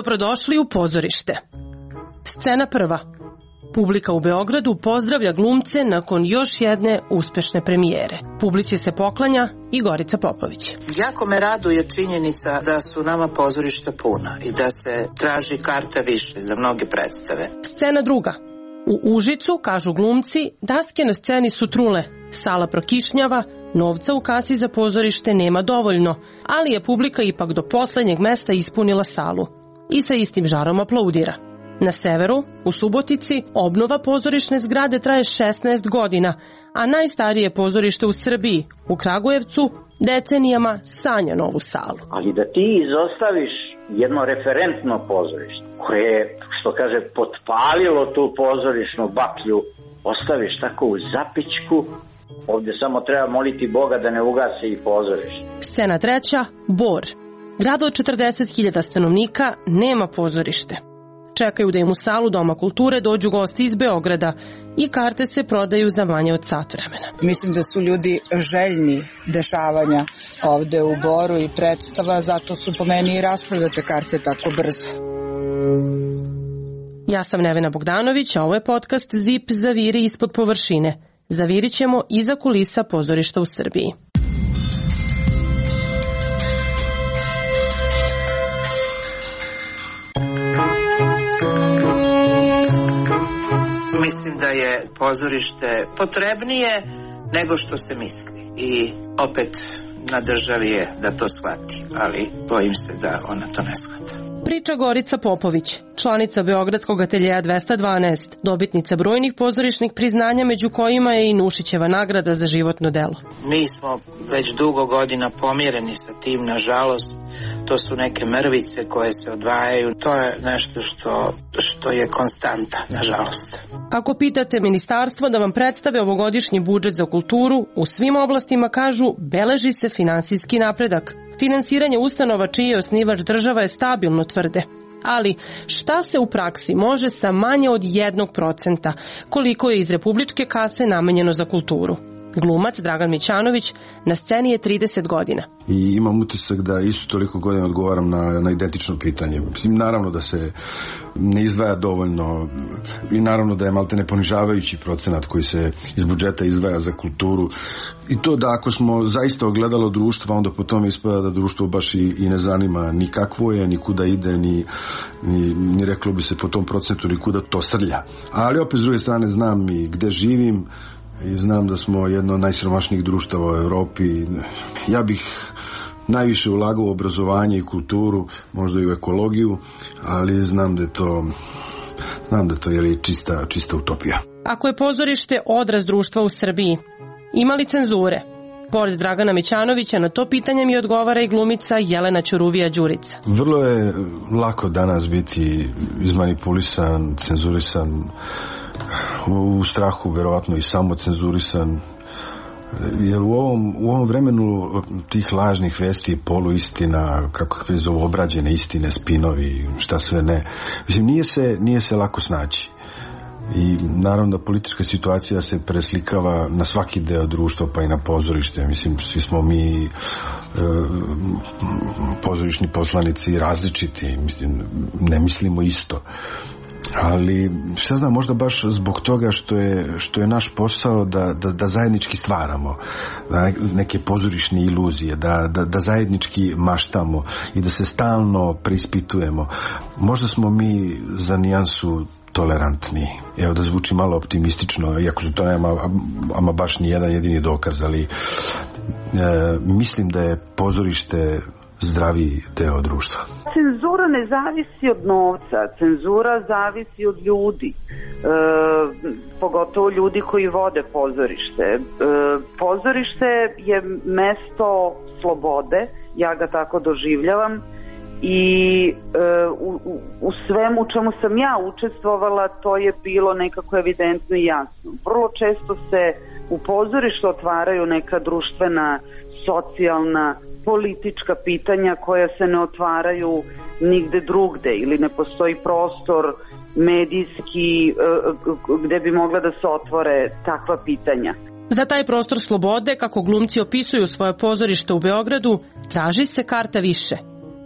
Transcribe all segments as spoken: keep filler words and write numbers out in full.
Dobrodošli u pozorište. Scena prva. Publika u Beogradu pozdravlja glumce nakon još jedne uspešne premijere. Publici se poklanja i Gorica Popović. Jako me raduje činjenica da su nama pozorišta puna i da se traži karta više za mnoge predstave. Scena druga. U Užicu, kažu glumci, daske na sceni su trule, sala prokišnjava, novca u kasi za pozorište nema dovoljno, ali je publika ipak do poslednjeg mesta ispunila salu i sa istim žarom aplaudira. Na severu, u Subotici, obnova pozorišne zgrade traje šesnaest godina, a najstarije pozorište u Srbiji, u Kragujevcu, decenijama sanja novu salu. Ali da ti izostaviš jedno referentno pozorište koje je, što kaže, potpalilo tu pozorišnu baklju, ostaviš tako u zapičku, ovdje samo treba moliti Boga da ne ugasi i pozorište. Scena treća, Bor. Grad od četrdeset hiljada stanovnika nema pozorište. Čekaju da im u salu Doma kulture dođu gosti iz Beograda i karte se prodaju za manje od sat vremena. Mislim da su ljudi željni dešavanja ovde u Boru i predstava, zato su po meni i rasprodate karte tako brzo. Ja sam Nevena Bogdanović, a ovo je podcast Zip zaviri ispod površine. Zavirit ćemo iza kulisa pozorišta u Srbiji. Mislim da je pozorište potrebnije nego što se misli i opet na državi je da to shvati, ali bojim se da ona to ne shvata. Priča Gorica Popović, članica Beogradskog ateljeja dvesta dvanaest, dobitnica brojnih pozorišnih priznanja, među kojima je i Nušićeva nagrada za životno delo. Mi smo već dugo godina pomireni sa tim, nažalost. To su neke mrvice koje se odvajaju. To je nešto što, što je konstanta, nažalost. Ako pitate ministarstvo da vam predstave ovogodišnji budžet za kulturu, u svim oblastima kažu beleži se finansijski napredak. Finansiranje ustanova čiji je osnivač država je stabilno, tvrde. Ali šta se u praksi može sa manje od jednog procenta, koliko je iz republičke kase namenjeno za kulturu? Glumac Dragan Mićanović na sceni je trideset godina. I imam utisak da isto toliko godina odgovaram na, na identično pitanje. Mislim, naravno da se ne izdvaja dovoljno i naravno da je maltene ponižavajući procenat koji se iz budžeta izdvaja za kulturu. I to da ako smo zaista ogledalo društva, onda po tome ispada da društvo baš i, i ne zanima ni kakvo je, ni kuda ide, ni, ni, ni reklo bi se po tom procentu ni kuda to srlja. Ali opet s druge strane znam i gde živim, i znam da smo jedno od najsiromašnijih društava u Evropi. Ja bih najviše ulagao u obrazovanje i kulturu, možda i u ekologiju, ali znam da je to, znam da to je čista, čista utopija. Ako je pozorište odraz društva u Srbiji, ima li cenzure? Pored Dragana Mićanovića na to pitanje mi odgovara i glumica Jelena Ćuruvija-Đurica. Vrlo je lako danas biti izmanipulisan, cenzurisan, u strahu verovatno i samo cenzurisan, jer u ovom, u ovom vremenu tih lažnih vesti, poluistina, kako je zovu, obrađene istine, spinovi, šta sve ne, mislim, nije se, nije se lako snaći. I naravno da politička situacija se preslikava na svaki deo društva, pa i na pozorište. Mislim, svi smo mi e, pozorišni poslanici različiti, mislim, ne mislimo isto. Ali, šta znam, možda baš zbog toga što je, što je naš posao da, da, da zajednički stvaramo da neke pozorišne iluzije, da, da, da zajednički maštamo i da se stalno preispitujemo. Možda smo mi za nijansu tolerantniji. Evo, da zvuči malo optimistično, iako se to nema ama baš ni jedan jedini dokaz, ali e, mislim da je pozorište zdraviji deo društva. Cenzura ne zavisi od novca, cenzura zavisi od ljudi, e, pogotovo ljudi koji vode pozorište. E, pozorište je mesto slobode, ja ga tako doživljavam, i e, u, u svemu čemu sam ja učestvovala to je bilo nekako evidentno i jasno. Vrlo često se u pozorištu otvaraju neka društvena, socijalna, politička pitanja koja se ne otvaraju nigde drugde ili ne postoji prostor medijski gde bi mogla da se otvore takva pitanja. Za taj prostor slobode, kako glumci opisuju svoje pozorište u Beogradu, traži se karta više.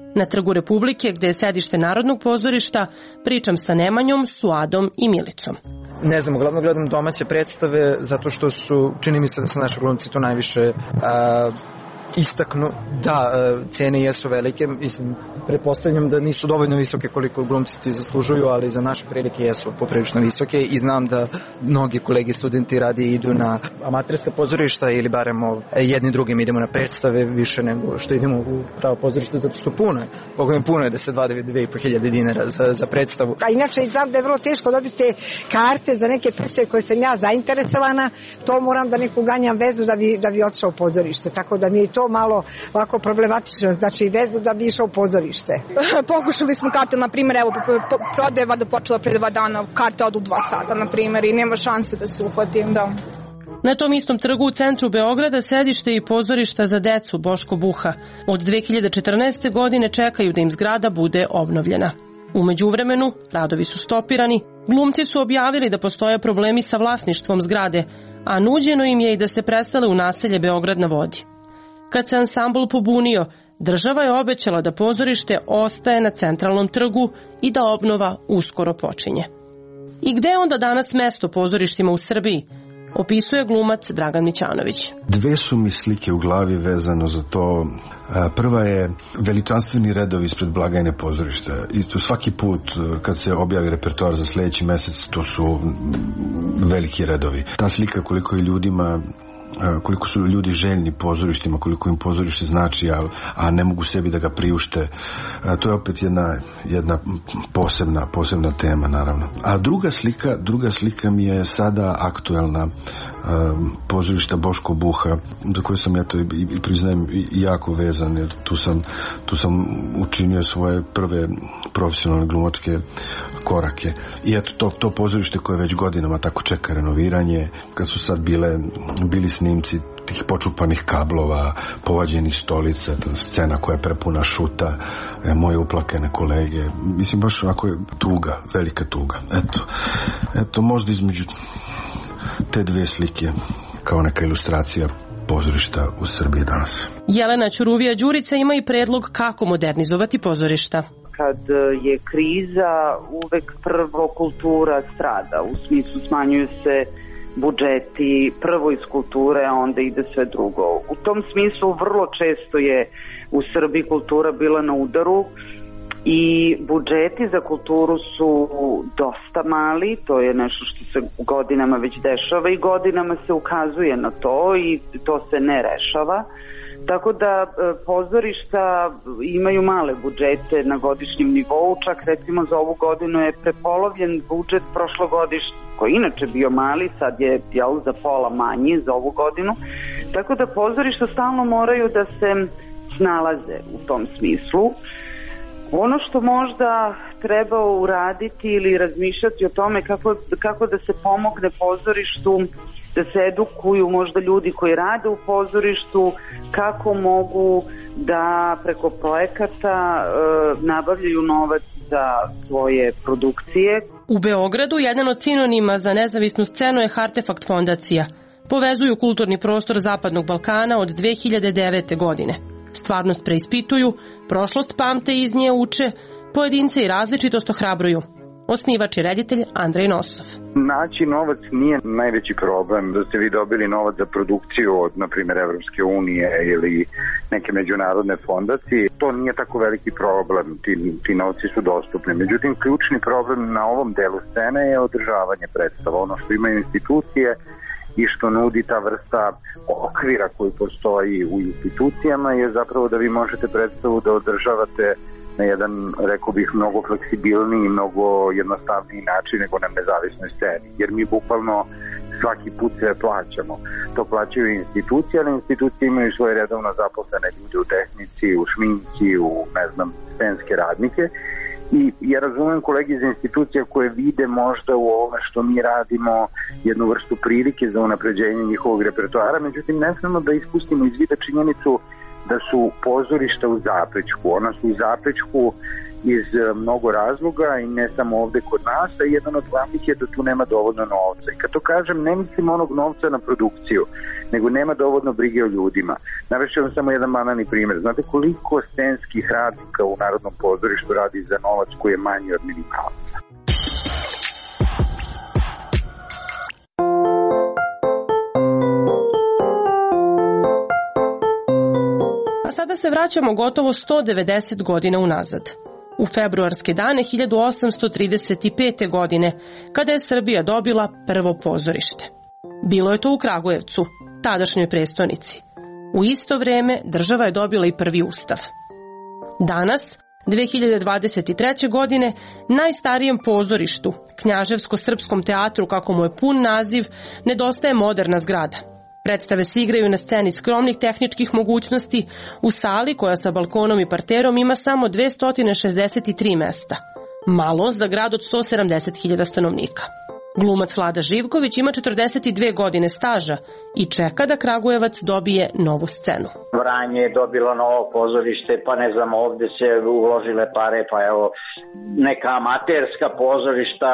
Na Trgu Republike, gde je sedište Narodnog pozorišta, pričam sa Nemanjom, Suadom i Milicom. Ne znam, uglavnom gledam domaće predstave zato što su, čini mi se da su naši glumci to najviše a, istaknu. Da, cene jesu velike, mislim, pretpostavljam da nisu dovoljno visoke koliko glumci ti zaslužuju, ali za naše prilike jesu poprilično visoke i znam da mnogi kolegi studenti radije idu na amaterska pozorišta ili barem jedni drugim idemo na predstave više nego što idemo u pravo pozorište, zato što puno je, pogledam puno je da se dva do dve i po hiljade dinara za, za predstavu. A inače znam da je vrlo teško dobiti karte za neke predstave koje sam ja zainteresovana, to moram da neku ganjam vezu da bi, da bi otišao u pozorište, tako da mi je to malo ovako problematično, znači vezu da bi išao u pozorište. Pokušali smo karte, na primjer, evo, prodajeva da počela pre dva dana, karte odu dva sata, na primjer, i nema šanse da se uhvatim, da. Na tom istom trgu u centru Beograda sedište i pozorišta za decu Boško Buha. Od dve hiljade četrnaeste. godine čekaju da im zgrada bude obnovljena. U međuvremenu, radovi su stopirani, glumci su objavili da postoje problemi sa vlasništvom zgrade, a nuđeno im je i da se presele u naselje Beograd na vodi. Kad se ansambl pobunio, država je obećala da pozorište ostaje na centralnom trgu i da obnova uskoro počinje. I gde je onda danas mesto pozorištima u Srbiji? Opisuje glumac Dragan Mićanović. Dve su mi slike u glavi vezano za to. Prva je veličanstveni redovi ispred blagajne pozorišta. I to svaki put kad se objavi repertoar za sledeći mesec, to su veliki redovi. Ta slika koliko je ljudima koliko su ljudi željni pozorištima, koliko im pozorište znači, a, a ne mogu sebi da ga priušte. A, to je opet jedna, jedna posebna, posebna tema, naravno. A druga slika, druga slika mi je sada aktuelna, a, pozorišta Boško Buha, za koju sam ja to i, i priznajem i, i jako vezan, jer tu sam, tu sam učinio svoje prve profesionalne glumačke korake. I eto, to, to pozorište koje već godinama tako čeka renoviranje, kad su sad bile, bili snimci tih počupanih kablova, povađenih stolica, scena koja je prepuna šuta, e, moje uplakane kolege. Mislim, baš ovako je tuga, velika tuga. Eto, eto možda između te dve slike kao neka ilustracija pozorišta u Srbiji danas. Jelena Ćuruvija-Đurica ima i predlog kako modernizovati pozorišta. Kad je kriza, uvek prvo kultura strada, u smislu smanjuju se budžeti, prvo iz kulture, a onda ide sve drugo. U tom smislu vrlo često je u Srbiji kultura bila na udaru i budžeti za kulturu su dosta mali, to je nešto što se godinama već dešava i godinama se ukazuje na to i to se ne rešava. Tako da pozorišta imaju male budžete na godišnjem nivou, čak recimo za ovu godinu je prepolovljen budžet prošlogodišnji, koji inače bio mali, sad je jel, za pola manji za ovu godinu. Tako da pozorišta stalno moraju da se snalaze u tom smislu. Ono što možda treba uraditi ili razmišljati o tome kako, kako da se pomogne pozorištu, da se edukuju možda ljudi koji rade u pozorištu, kako mogu da preko projekata e, nabavljaju novac za svoje produkcije. U Beogradu jedan od sinonima za nezavisnu scenu je Hartefakt fondacija. Povezuju kulturni prostor Zapadnog Balkana od dve hiljade devete. godine. Stvarnost preispituju, prošlost pamte i iz nje uče, pojedince i različitost ohrabruju. Osnivač i reditelj Andrej Nosov. Naći novac nije najveći problem, da ste vi dobili novac za produkciju od, na primjer, Evropske unije ili neke međunarodne fondacije. To nije tako veliki problem, ti, ti novci su dostupni. Međutim, ključni problem na ovom delu scene je održavanje predstava. Ono što imaju institucije i što nudi ta vrsta okvira koji postoji u institucijama je zapravo da vi možete predstavu da održavate na jedan, rekao bih, mnogo fleksibilniji i mnogo jednostavniji način nego na nezavisnoj sceni. Jer mi bukvalno svaki put sve plaćamo. To plaćaju institucije, ali institucije imaju svoje redovno zaposlene ljude u tehnici, u šminci, u, ne znam, scenske radnike. I ja razumem kolegi iz institucija koje vide možda u ovome što mi radimo jednu vrstu prilike za unapređenje njihovog repertoara, međutim ne smemo da ispustimo iz vida činjenicu da su pozorišta u zapećku. Ona su u zapećku iz mnogo razloga i ne samo ovde kod nas, a jedan od glavnih je da tu nema dovoljno novca. I kad to kažem, ne mislim onog novca na produkciju, nego nema dovoljno brige o ljudima. Navešću vam samo jedan banalni primjer. Znate koliko scenskih radnika u Narodnom pozorištu radi za novac koji je manji od minimalca? A sada se vraćamo gotovo sto devedeset godina unazad. U februarske dane hiljadu osamsto trideset pete. godine, kada je Srbija dobila prvo pozorište. Bilo je to u Kragujevcu, tadašnjoj prestonici. U isto vreme država je dobila i prvi ustav. Danas, dve hiljade dvadeset treće. godine, najstarijem pozorištu, Knjaževsko-srpskom teatru, kako mu je pun naziv, nedostaje moderna zgrada. Predstave se igraju na sceni skromnih tehničkih mogućnosti u sali koja sa balkonom i parterom ima samo dvesta šezdeset tri mesta. Malo za grad od sto sedamdeset hiljada stanovnika. Glumac Vlada Živković ima četrdeset dve godine staža i čeka da Kragujevac dobije novu scenu. Vranje je dobilo novo pozorište, pa ne znam, ovde se uložile pare, pa evo neka amaterska pozorišta,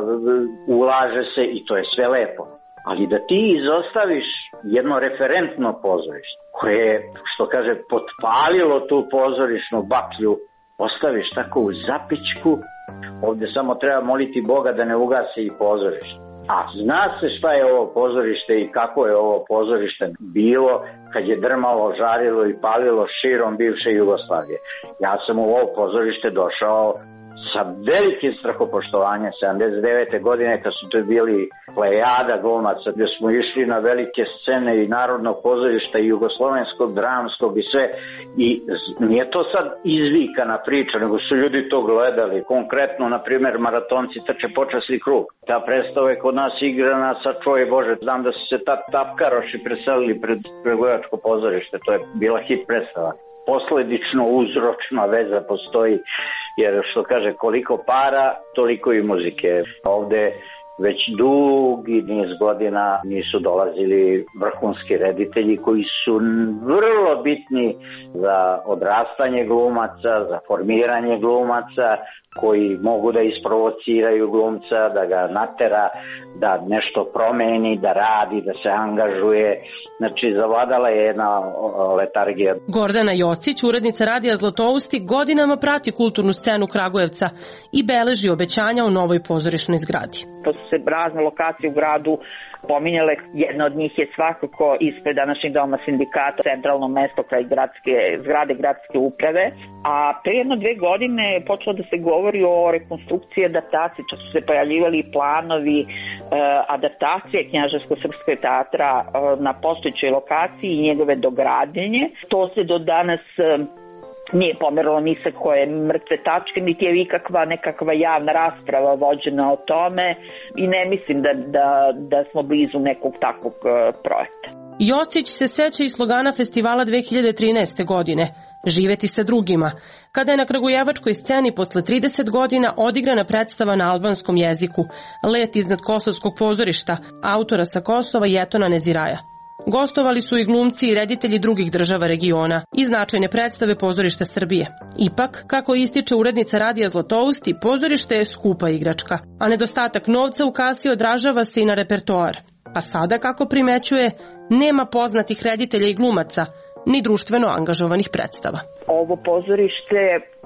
ulaže se i to je sve lepo. Ali da ti izostaviš jedno referentno pozorište koje je, što kaže, potpalilo tu pozorišnu baklju, ostaviš tako u zapičku, ovde samo treba moliti Boga da ne ugasi i pozorište. A zna se šta je ovo pozorište i kako je ovo pozorište bilo kad je drmalo, žarilo i palilo širom bivše Jugoslavije. Ja sam u ovo pozorište došao sa velikim strahopoštovanjem sedamdeset devete. godine kad su to bili plejada glumaca, gde smo išli na velike scene i Narodnog pozorišta i Jugoslovenskog, dramskog i sve. I nije to sad izvikana priča, nego su ljudi to gledali. Konkretno, na primjer, maratonci trče počasni krug. Ta predstava je kod nas igrana sa čoje Bože. Znam da su se ta tapkaroši preselili pred Kragujevačko pozorište. To je bila hit predstava. Posledično uzročna veza postoji, jer što kaže, koliko para, toliko i muzike. Ovde već dugi niz godina nisu dolazili vrhunski reditelji koji su vrlo bitni za odrastanje glumaca, za formiranje glumaca, koji mogu da isprovociraju glumca, da ga natera, da nešto promeni, da radi, da se angažuje. Znači, zavladala je jedna letargija. Gordana Jocić, urednica Radija Zlatousti, godinama prati kulturnu scenu Kragujevca i beleži obećanja o novoj pozorišnoj zgradi. To su se razne lokacije u gradu pominjale. Jedna od njih je svakako ispred današnjeg doma sindikata, centralno mesto kraj gradske, zgrade gradske uprave. A pre jedno dve godine je počelo da se govori o rekonstrukciji adaptacije, čak su se pojavljivali planovi e, adaptacije Knjaževsko-srpskog teatra e, na postojećoj lokaciji i njegove dogradnje. To se do danas e, nije pomerilo ni sa koje mrtve tačke, niti je ikakva nekakva javna rasprava vođena o tome i ne mislim da, da, da smo blizu nekog takvog uh, projekta. Jocić se seća i slogana festivala dve hiljade trinaeste. godine Živeti sa drugima, kada je na kragujevačkoj sceni posle trideset godina odigrana predstava na albanskom jeziku Let iznad Kosovskog pozorišta autora sa Kosova Jetona Neziraja. Gostovali su i glumci i reditelji drugih država regiona i značajne predstave pozorišta Srbije. Ipak, kako ističe urednica Radija Zlatousti, pozorište je skupa igračka, a nedostatak novca u kasi odražava se i na repertoar. Pa sada, kako primećuje, nema poznatih reditelja i glumaca, ni društveno angažovanih predstava. Ovo pozorište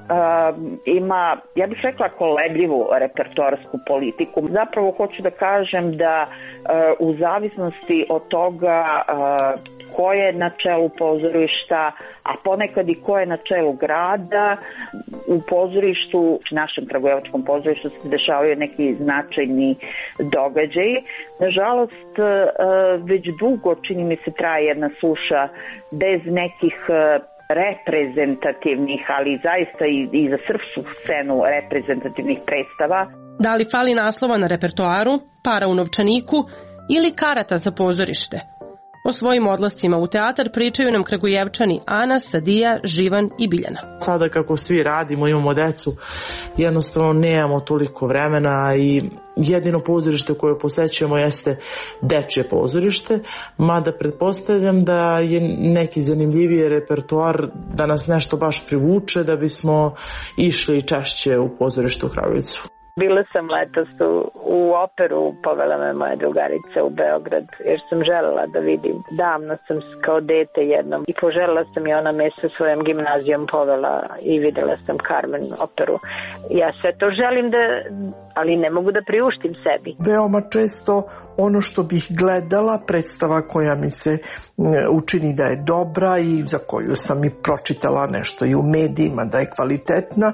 uh, ima, ja bih rekla, kolebljivu repertoarsku politiku. Zapravo hoću da kažem da uh, u zavisnosti od toga uh, ko je na čelu pozorišta, a ponekad i ko je na čelu grada, u pozorištu, našem kragujevačkom pozorištu se dešavaju neki značajni događaji. Nažalost, uh, već dugo, čini mi se, traje jedna suša bez nekih uh, reprezentativnih, ali zaista i, i za srpsku scenu reprezentativnih predstava. Da li fali naslova na repertoaru, para u novčaniku ili karata za pozorište? O svojim odlascima u teatar pričaju nam Kragujevčani Ana, Sadija, Živan i Biljana. Sada kako svi radimo, imamo decu, jednostavno nemamo toliko vremena i jedino pozorište koje posećujemo jeste dečje pozorište, mada pretpostavljam da je neki zanimljiviji repertoar da nas nešto baš privuče da bismo išli češće u pozorište u Kragujevcu. Bila sam letos u, u operu, povela me moja drugarica u Beograd, jer sam želela da vidim. Davno sam kao dete jednom i poželjela sam i ona me sa svojom gimnazijom povela i videla sam Carmen operu. Ja sve to želim da, ali ne mogu da priuštim sebi. Veoma često ono što bih gledala, predstava koja mi se učini da je dobra i za koju sam i pročitala nešto i u medijima da je kvalitetna,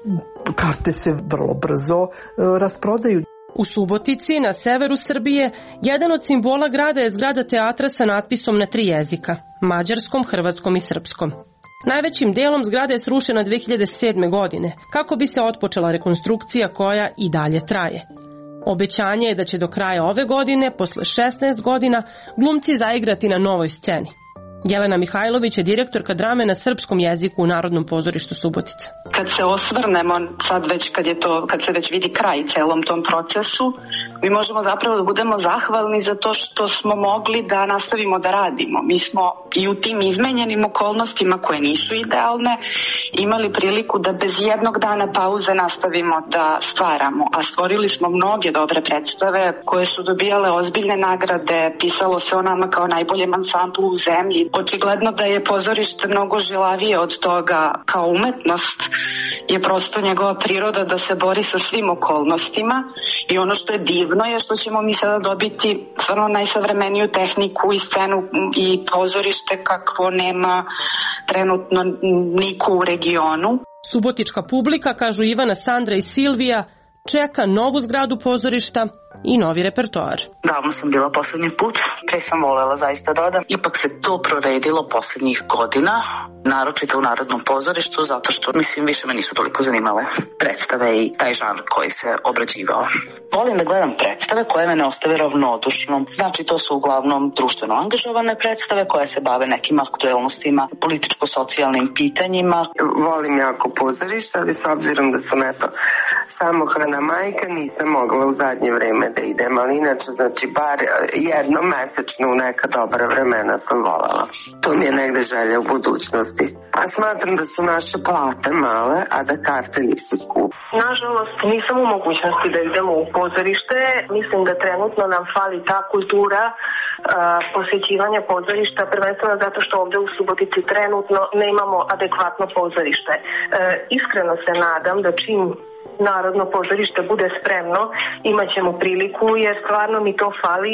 karte se vrlo brzo rasprodaju. U Subotici, na severu Srbije, jedan od simbola grada je zgrada teatra sa natpisom na tri jezika, mađarskom, hrvatskom i srpskom. Najvećim delom zgrada je srušena dve hiljade sedme. godine, kako bi se otpočela rekonstrukcija koja i dalje traje. Obećanje je da će do kraja ove godine, posle šesnaest godina, glumci zaigrati na novoj sceni. Jelena Mihajlović je direktorka drame na srpskom jeziku u Narodnom pozorištu Subotica. Kad se osvrnemo, sad već kad, je to, kad se već vidi kraj celom tom procesu, mi možemo zapravo da budemo zahvalni za to što smo mogli da nastavimo da radimo. Mi smo i u tim izmenjenim okolnostima koje nisu idealne imali priliku da bez jednog dana pauze nastavimo da stvaramo, a stvorili smo mnoge dobre predstave koje su dobijale ozbiljne nagrade, pisalo se o nama kao najboljem ansamblu u zemlji. Očigledno da je pozorište mnogo žilavije od toga, kao umetnost je prosto njegova priroda da se bori sa svim okolnostima i ono što je divno je što ćemo mi sada dobiti stvarno najsavremeniju tehniku i scenu i pozorište kakvo nema trenutno niko u regionu. Subotička publika, kažu Ivana, Sandra i Silvija, čeka novu zgradu pozorišta i novi repertoar. Davno sam bila poslednji put, pre sam volela zaista da odam. Ipak se to proredilo poslednjih godina, naročito u Narodnom pozorištu, zato što, mislim, više me nisu toliko zanimale predstave i taj žanr koji se obrađivao. Volim da gledam predstave koje me ne ostave ravnodušnom. Znači, to su uglavnom društveno angažovane predstave koje se bave nekim aktuelnostima, političko-socijalnim pitanjima. Volim jako pozorište, ali s obzirom da sam, eto, samohrana majka, nisam mogla u zadnje vreme da idem, ali inače, znači, bar jednom mesečno u neka dobra vremena sam voljela. To mi je negde želja u budućnosti. A smatram da su naše plate male, a da karte nisu skupe. Nažalost, nisam u mogućnosti da idemo u pozorište. Mislim da trenutno nam fali ta kultura uh, posjećivanja pozorišta, prvenstveno zato što ovde u Subotici trenutno nemamo adekvatno pozorište. Uh, iskreno se nadam da čim Narodno pozorište bude spremno, imat ćemo priliku jer stvarno mi to fali.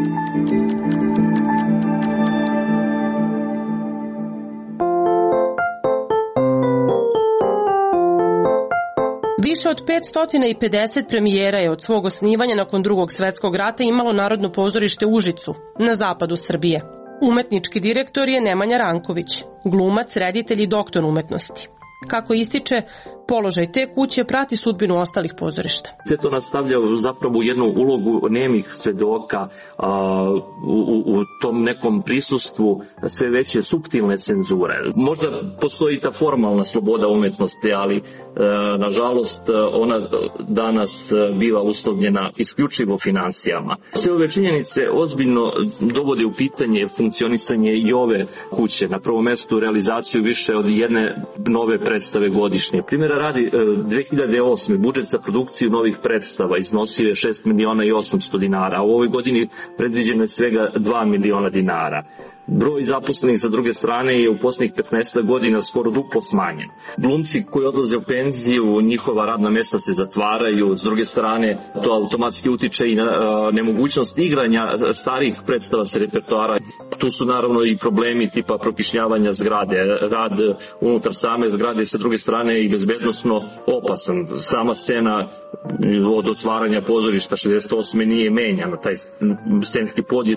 Više od petsto pedeset premijera je od svog osnivanja nakon Drugog svetskog rata imalo Narodno pozorište u Užicu, na zapadu Srbije. Umetnički direktor je Nemanja Ranković, glumac, reditelj i doktor umetnosti. Kako ističe, položaj te kuće prati sudbinu ostalih pozorišta. Sve to nastavlja zapravo jednu ulogu nemih svedoka a, u, u tom nekom prisustvu sve veće suptilne cenzure. Možda postoji ta formalna sloboda umetnosti, ali a, nažalost ona danas biva uslovljena isključivo finansijama. Sve ove činjenice ozbiljno dovode u pitanje funkcionisanje i ove kuće. Na prvom mestu realizaciju više od jedne nove predstave godišnje. Primjera radi, dve hiljade osme. budžet za produkciju novih predstava iznosio je šest miliona i osamsto dinara, a u ovoj godini predviđeno je svega dva miliona dinara. Broj zaposlenih sa druge strane je u posljednjih petnaest godina skoro duplo smanjen. Glumci koji odlaze u penziju, njihova radna mesta se zatvaraju, s druge strane to automatski utiče i na a, nemogućnost igranja starih predstava sa repertoara. Tu su naravno i problemi tipa prokišnjavanja zgrade. Rad unutar same zgrade sa druge strane i bezbednosno opasan. Sama scena od otvaranja pozorišta šezdeset osme nije menjana, taj scenski pod je truo.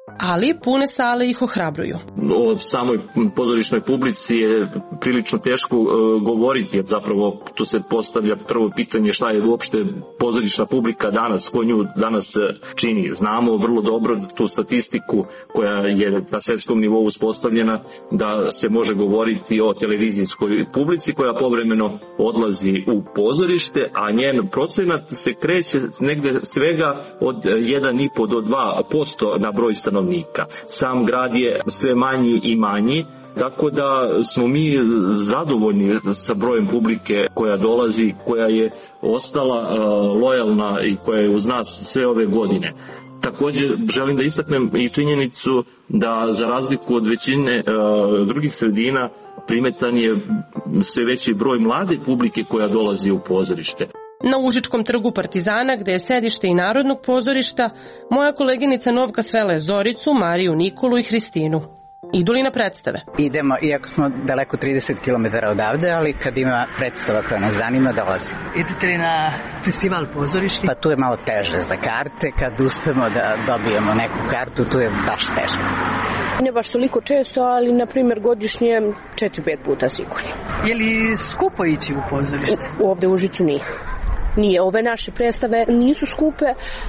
ali pune sale ih ohrabruju. O samoj pozorišnoj publici je prilično teško uh, govoriti, jer zapravo tu se postavlja prvo pitanje šta je uopšte pozorišna publika danas, ko nju danas čini. Znamo vrlo dobro tu statistiku koja je na svetskom nivou uspostavljena, da se može govoriti o televizijskoj publici koja povremeno odlazi u pozorište, a njen procenat se kreće negde svega od jedan i po do dva posto na broj stanovnika. Sam grad je sve manji i manji, tako da smo mi zadovoljni sa brojem publike koja dolazi, koja je ostala uh, lojalna i koja je uz nas sve ove godine. Također želim da istaknem i činjenicu da za razliku od većine uh, drugih sredina primetan je sve veći broj mlade publike koja dolazi u pozorište. Na Užičkom trgu Partizana, gde je sedište i Narodnog pozorišta, moja koleginica Novka srela je Zoricu, Mariju, Nikolu i Hristinu. Idu li na predstave? Idemo, iako smo daleko trideset kilometara odavde, ali kad ima predstava koja nas zanima, dolazi. Idete li na festival pozorišti? Pa tu je malo teže za karte, kad uspemo da dobijemo neku kartu, tu je baš teško. Ne baš toliko često, ali na primjer godišnje četiri pet puta sigurno. Je li skupo ići u pozorište? U, ovde u Užicu nije. Nije, ove naše predstave nisu skupe,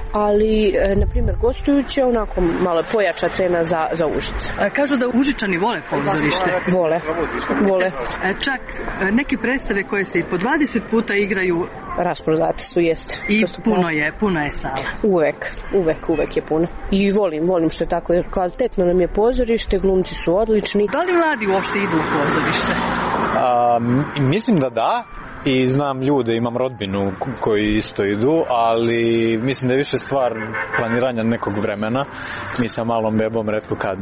ali, na primjer, gostujuće, onako malo pojača cena za, za Užice. Kažu da Užičani vole pozorište. Vole, vole. Čak neke predstave koje se i po dvadeset puta igraju rasprodate su, jeste. I puno je, puno je sala. Uvek, uvek, uvek je puno. I volim, volim što je tako, jer kvalitetno nam je pozorište, glumci su odlični. Da li mladi uopšte idu u pozorište? A, mislim da da. I znam ljude, imam rodbinu koji isto idu, ali mislim da je više stvar planiranja nekog vremena. Mi sa malom bebom retko kad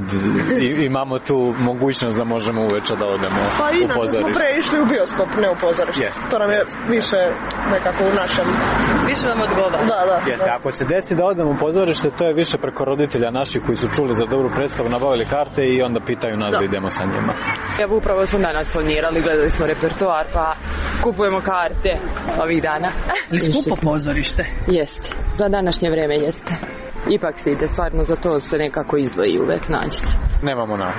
imamo tu mogućnost da možemo uveče da odemo pa u pozorište. Pa inače smo pre išli u bioskop, ne u pozorište. Yes. To nam je više nekako u našem... Više vam odgovara. Da, da. Jeste, ako se desi da odemo u pozorište, to je više preko roditelja naših koji su čuli za dobru predstavu, nabavili karte i onda pitaju nas da, da idemo sa njima. Evo upravo smo danas planirali, gledali smo repertoar, pa kupujemo karte ovih dana. Li skupo pozorište? Jeste, za današnje vreme jeste. Ipak se ide, stvarno za to se nekako izdvoji uvek naći. Nemamo na.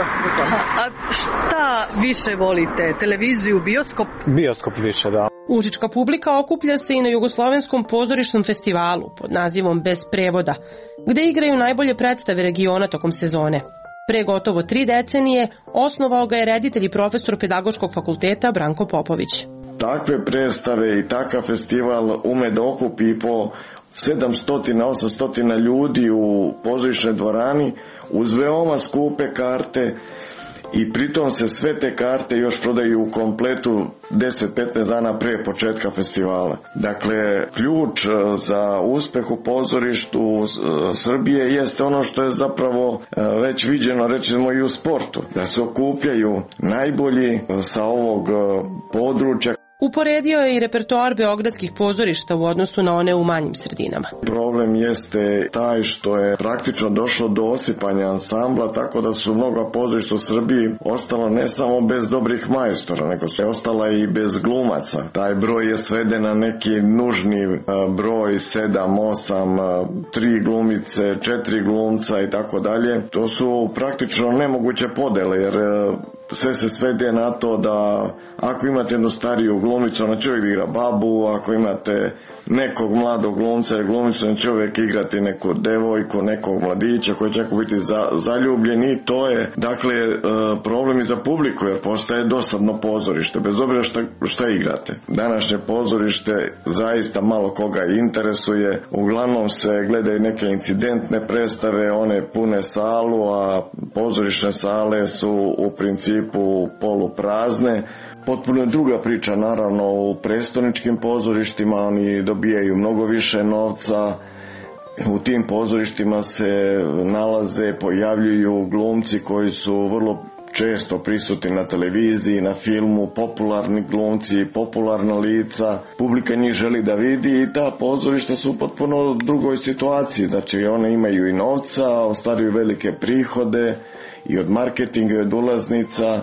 A šta više volite, televiziju, bioskop? Bioskop više, da. Užička publika okuplja se i na Jugoslovenskom pozorišnom festivalu pod nazivom Bez prevoda, gde igraju najbolje predstave regiona tokom sezone. Pre gotovo tri decenije osnovao ga je reditelj i profesor Pedagoškog fakulteta Branko Popović. Takve predstave i takav festival ume da okupi i po sedamsto do osamsto ljudi u pozorišnoj dvorani uz veoma skupe karte i pritom se sve te karte još prodaju u kompletu deset do petnaest dana pre početka festivala. Dakle, ključ za uspeh u pozorištu Srbije jeste ono što je zapravo već viđeno, recimo i u sportu, da se okupljaju najbolji sa ovog područja. Uporedio je i repertoar beogradskih pozorišta u odnosu na one u manjim sredinama. Problem jeste taj što je praktično došlo do osipanja ansambla, tako da su mnoga pozorišta u Srbiji ostala ne samo bez dobrih majstora, nego se ostala i bez glumaca. Taj broj je sveden na neki nužni broj, sedam, osam, tri glumice, četiri glumca i tako dalje. To su praktično nemoguće podele, jer sve se svede na to da ako imate jednu stariju glumicu, ona će uvijek igra babu, ako imate nekog mladog glumca ili glumicu, ona će uvijek igrati neku devojku, nekog mladića koji će biti za, zaljubljen i to je dakle problem i za publiku, jer postaje dosadno pozorište, bez obzira šta, šta igrate. Današnje pozorište zaista malo koga interesuje, uglavnom se gledaju neke incidentne predstave, one pune salu, a pozorišne sale su u principu poluprazne. Potpuno je druga priča, naravno, u prestoničkim pozorištima, oni dobijaju mnogo više novca, u tim pozorištima se nalaze, pojavljuju glumci koji su vrlo često prisutni na televiziji, na filmu, popularni glumci, popularna lica, publika njih želi da vidi i ta pozorišta su u potpuno drugoj situaciji, znači one imaju i novca, ostvaruju velike prihode i od marketinga i od ulaznica,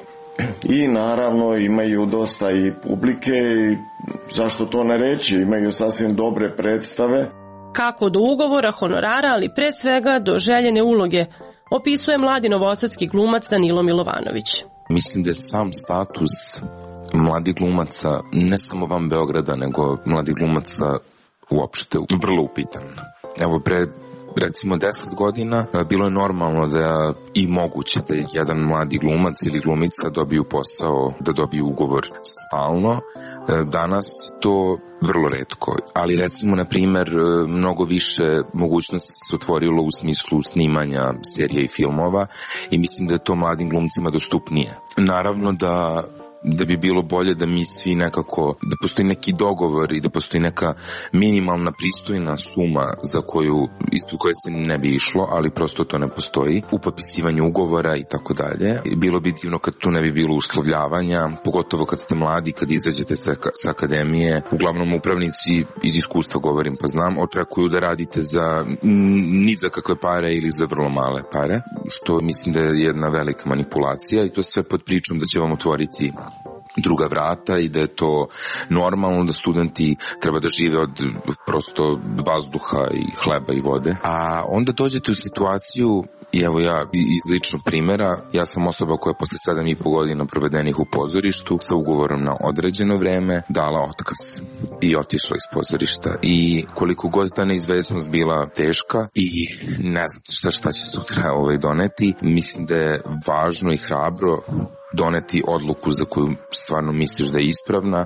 i naravno imaju dosta i publike i zašto to ne reći, imaju sasvim dobre predstave. Kako do ugovora, honorara, ali pre svega do željene uloge, opisuje mladi novosadski glumac Danilo Milovanović. Mislim da je sam status mladih glumaca, ne samo van Beograda, nego mladih glumaca uopšte vrlo upitan. Evo, pre recimo deset godina bilo je normalno da i moguće da jedan mladi glumac ili glumica dobiju posao, da dobiju ugovor stalno. Danas to vrlo retko, ali recimo na primer mnogo više mogućnosti se otvorilo u smislu snimanja serija i filmova i mislim da je to mladim glumcima dostupnije. Naravno da da bi bilo bolje da mi svi nekako, da postoji neki dogovor i da postoji neka minimalna pristojna suma za koju, ispod koje se ne bi išlo, ali prosto to ne postoji, u potpisivanju ugovora i tako dalje. Bilo bi divno kad tu ne bi bilo uslovljavanja, pogotovo kad ste mladi, kad izađete sa, sa akademije. Uglavnom upravnici, iz iskustva govorim pa znam, očekuju da radite za ni za kakve pare ili za vrlo male pare, što mislim da je jedna velika manipulacija i to sve pod pričom da će vam otvoriti druga vrata i da je to normalno, da studenti treba da žive od prosto vazduha i hleba i vode. A onda dođete u situaciju, i evo ja iz ličnog primjera, ja sam osoba koja posle sedam i po godina provedenih u pozorištu sa ugovorom na određeno vreme dala otkaz i otišla iz pozorišta. I koliko god ta neizvesnost bila teška i ne znam šta, šta će sutra ovaj doneti, mislim da je važno i hrabro doneti odluku za koju stvarno misliš da je ispravna.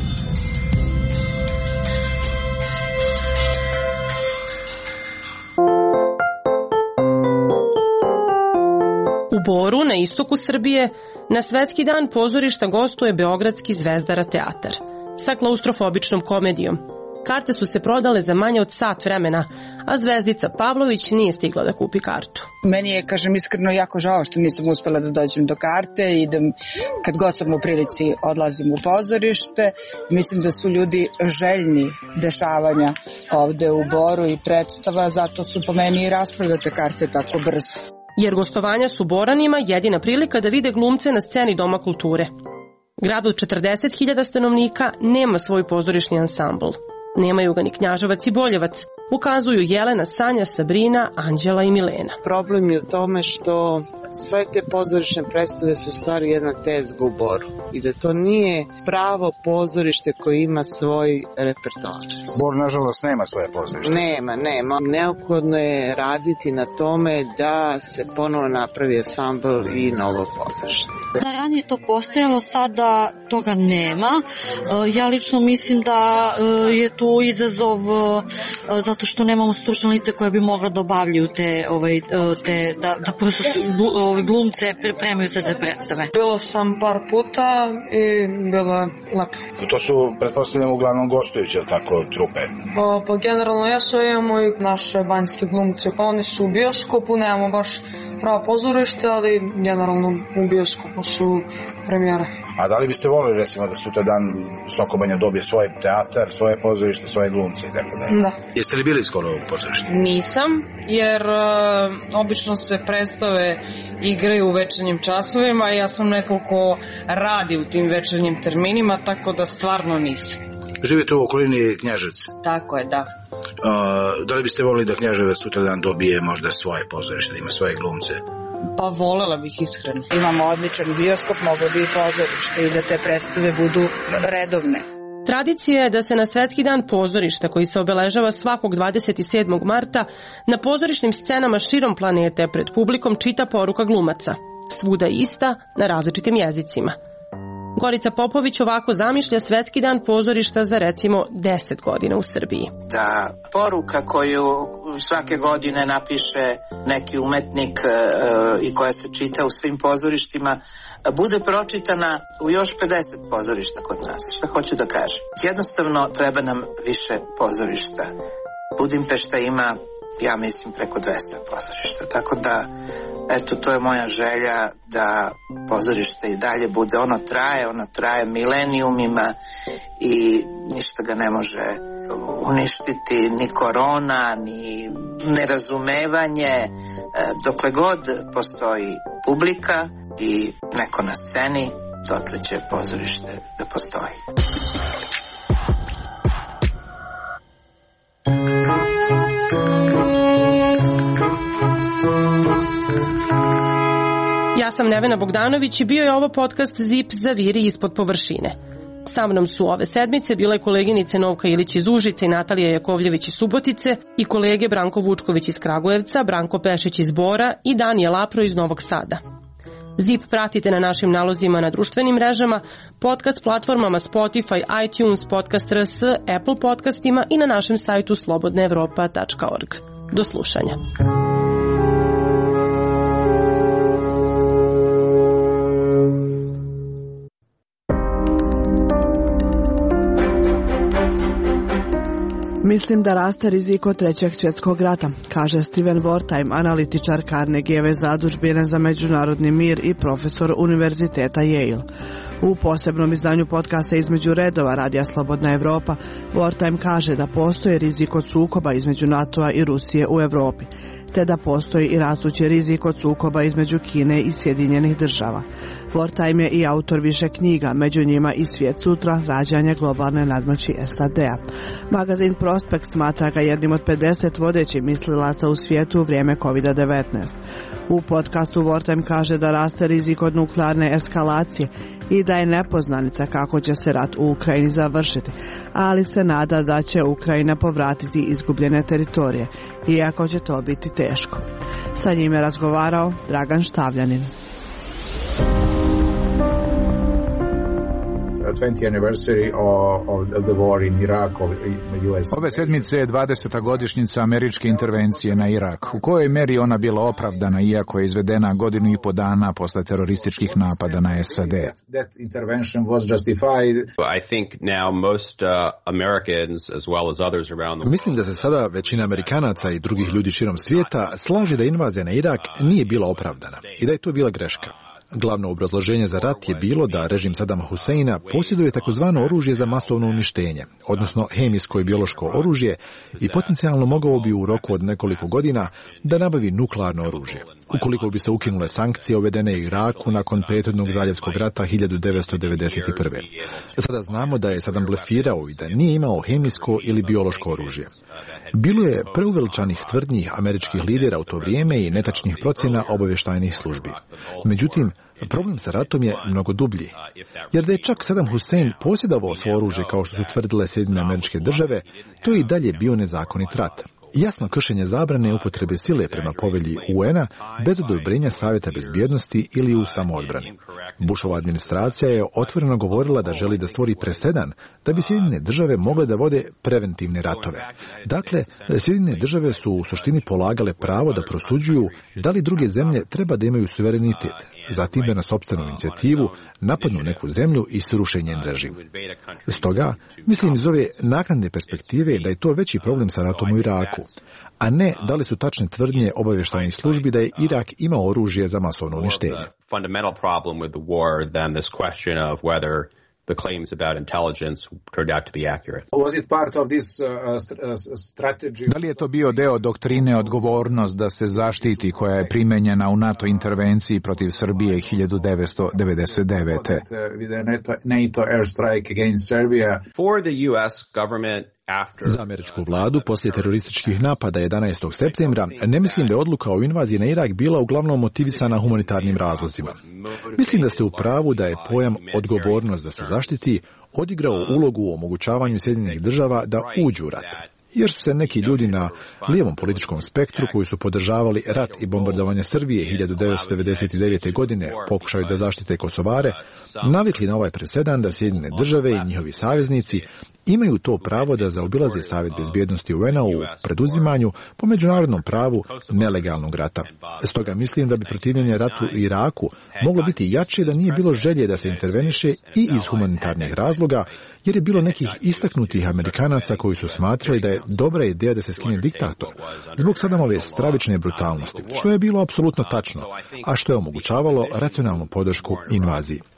U Boru, na istoku Srbije, na Svetski dan pozorišta gostuje Beogradski Zvezdara teatar sa klaustrofobičnom komedijom. Karte su se prodale za manje od sat vremena, a Zvezdica Pavlović nije stigla da kupi kartu. Meni je, kažem iskreno, jako žao što nisam uspela da dođem do karte i da kad god sam u prilici odlazim u pozorište. Mislim da su ljudi željni dešavanja ovde u Boru i predstava, zato su po meni i rasprodate karte tako brzo. Jer gostovanja su Boranima jedina prilika da vide glumce na sceni Doma kulture. Grad od četrdeset hiljada stanovnika nema svoj pozorišni ansambl. Nemaju ga ni Knjaževac i Boljevac, ukazuju Jelena, Sanja, Sabrina, Anđela i Milena. Problem je u tome što sve te pozorišne predstave su u stvari jedna tezga u Boru i da to nije pravo pozorište koje ima svoj repertoar. Bor, nažalost, nema svoje pozorište. Nema, nema. Neophodno je raditi na tome da se ponovo napravi ansambl i novo pozorište. Da ranije to postojalo, sada toga nema. Ja lično mislim da je tu izazov zato što nemamo stručne lice koje bi mogla da obavljaju te, ovaj, te da, da prosto ove glumce pripremaju se za predstave. Bila sam par puta i bilo je lepo. To su, pretpostavljamo, uglavnom gostujuće, tako, trupe? Pa, pa generalno jesu, imamo i naše banjske glumce. Oni su u bioskopu, nemamo baš pravo pozorište, ali generalno u bioskopu su premijere. A da li biste volili, recimo, da sutra dan Sokobanja dobije svoj teatar, svoje pozorište, svoje glumce i tako da? Da. Jeste li bili skoro u pozorištu? Nisam, jer uh, obično se predstave igraju u večernjim časovima i ja sam neko ko radi u tim večernjim terminima, tako da stvarno nisam. Živite u okolini Knjaževca? Tako je, da. Uh, da li biste volili da Knjaževac sutra dan dobije možda svoje pozorište, da ima svoje glumce? Pa volela bih iskreno. Imamo odličan bioskop, moglo bi i pozorište i da te predstave budu redovne. Tradicija je da se na Svetski dan pozorišta, koji se obeležava svakog dvadeset sedmog marta, na pozorišnim scenama širom planete pred publikom čita poruka glumaca. Svuda ista, na različitim jezicima. Gorica Popović ovako zamišlja Svetski dan pozorišta za recimo deset godina u Srbiji. Da poruka koju svake godine napiše neki umetnik e, i koja se čita u svim pozorištima bude pročitana u još pedeset pozorišta kod nas. Šta hoću da kažem? Jednostavno treba nam više pozorišta. Budimpešta ima, ja mislim, preko dvesta pozorišta. Tako da, eto, to je moja želja da pozorište i dalje bude. Ono traje, ono traje milenijumima i ništa ga ne može uništiti, ni korona, ni nerazumevanje. Dokle god postoji publika i neko na sceni, dotle će pozorište da postoji. sam Nevena Bogdanović i bio je ovo podcast Zip zaviri ispod površine. Sa mnom su ove sedmice bile koleginice Novka Ilić iz Užice i Natalija Jakovljević iz Subotice i kolege Branko Vučković iz Kragujevca, Branko Pešić iz Bora i Danijel Lapro iz Novog Sada. Zip pratite na našim nalozima na društvenim mrežama, podcast platformama Spotify, iTunes, Podcast R S, Apple podcastima i na našem sajtu slobodna evropa tačka org. Do slušanja. Mislim da raste rizik od trećeg svjetskog rata, kaže Steven Wertheim, analitičar Carnegieve zadužbine za međunarodni mir i profesor Univerziteta Yale. U posebnom izdanju podcasta Između redova Radija Slobodna Evropa, Wertheim kaže da postoji rizik od sukoba između NATO-a i Rusije u Evropi, te da postoji i rastući rizik od sukoba između Kine i Sjedinjenih država. Wertheim je i autor više knjiga, među njima i Svijet sutra, rađanje globalne nadmoći S A D-a. Magazin Prospekt smatra ga jednim od pedeset vodećih mislilaca u svijetu u vrijeme kovid devetnaest. U podcastu Wertheim kaže da raste rizik od nuklearne eskalacije i da je nepoznanica kako će se rat u Ukrajini završiti, ali se nada da će Ukrajina povratiti izgubljene teritorije, iako će to biti teško. Sa njim je razgovarao Dragan Štavljanin. Ove sedmice je dvadeseta godišnjica američke intervencije na Irak. U kojoj meri ona bila opravdana, iako je izvedena godinu i po dana posle terorističkih napada na S A D? Mislim da se sada većina Amerikanaca i drugih ljudi širom svijeta slaže da invazija na Irak nije bila opravdana i da je to bila greška. Glavno obrazloženje za rat je bilo da režim Sadama Huseina posjeduje takozvano oružje za masovno uništenje, odnosno hemijsko i biološko oružje, i potencijalno mogao bi u roku od nekoliko godina da nabavi nuklearno oružje. Ukoliko bi se ukinule sankcije uvedene u Iraku nakon prethodnog zaljevskog rata hiljadu devetsto devedeset prve. Sada znamo da je Sadam blefirao i da nije imao hemijsko ili biološko oružje. Bilo je preuveličanih tvrdnji američkih lidera u to vrijeme i netačnih procjena obavještajnih službi. Međutim, problem sa ratom je mnogo dublji, jer da je čak Saddam Hussein posjedovao svo oružje kao što su tvrdile Sjedinjene Američke Države, to je i dalje bio nezakonit rat. Jasno kršenje zabrane upotrebe sile prema povelji U N-a bez odobrenja Savjeta bezbjednosti ili u samoodbrani. Bushova administracija je otvoreno govorila da želi da stvori presedan da bi Sjedinjene Države mogle da vode preventivne ratove. Dakle, Sjedinjene Države su u suštini polagale pravo da prosuđuju da li druge zemlje treba da imaju suverenitet, zatim da na sopstvenu inicijativu napadnu neku zemlju i sruše njen režim. Stoga, mislim iz ove naknadne perspektive da je to veći problem sa ratom u Iraku, a ne da li su tačne tvrdnje obavještajnih službi da je Irak imao oružje za masovno uništenje. The claims about intelligence turned out to be accurate. Was it part of this uh, strategy? Da li je to bio deo doktrine odgovornost da se zaštiti koja je primenjena u NATO intervenciji protiv Srbije hiljadu devetsto devedeset devete. With the NATO airstrike against Serbia. For the U S government Za američku vladu poslije terorističkih napada jedanaestog septembra ne mislim da je odluka o invaziji na Irak bila uglavnom motivisana humanitarnim razlozima. Mislim da ste u pravu da je pojam odgovornost da se zaštiti odigrao ulogu u omogućavanju Sjedinjenih Država da uđu u rat. Jer su se neki ljudi na lijevom političkom spektru koji su podržavali rat i bombardovanje Srbije hiljadu devetsto devedeset devete. godine pokušaju da zaštite Kosovare, navikli na ovaj presedan da Sjedinjene Države i njihovi saveznici imaju to pravo da zaobilaze Savjet bezbjednosti U N-a u preduzimanju po međunarodnom pravu nelegalnog rata. Stoga mislim da bi protivljenje ratu u Iraku moglo biti jače da nije bilo želje da se interveniše i iz humanitarnih razloga, jer je bilo nekih istaknutih Amerikanaca koji su smatrali da je dobra ideja da se skine diktator zbog Sadamove stravične brutalnosti, što je bilo apsolutno tačno, a što je omogućavalo racionalnu podršku invaziji.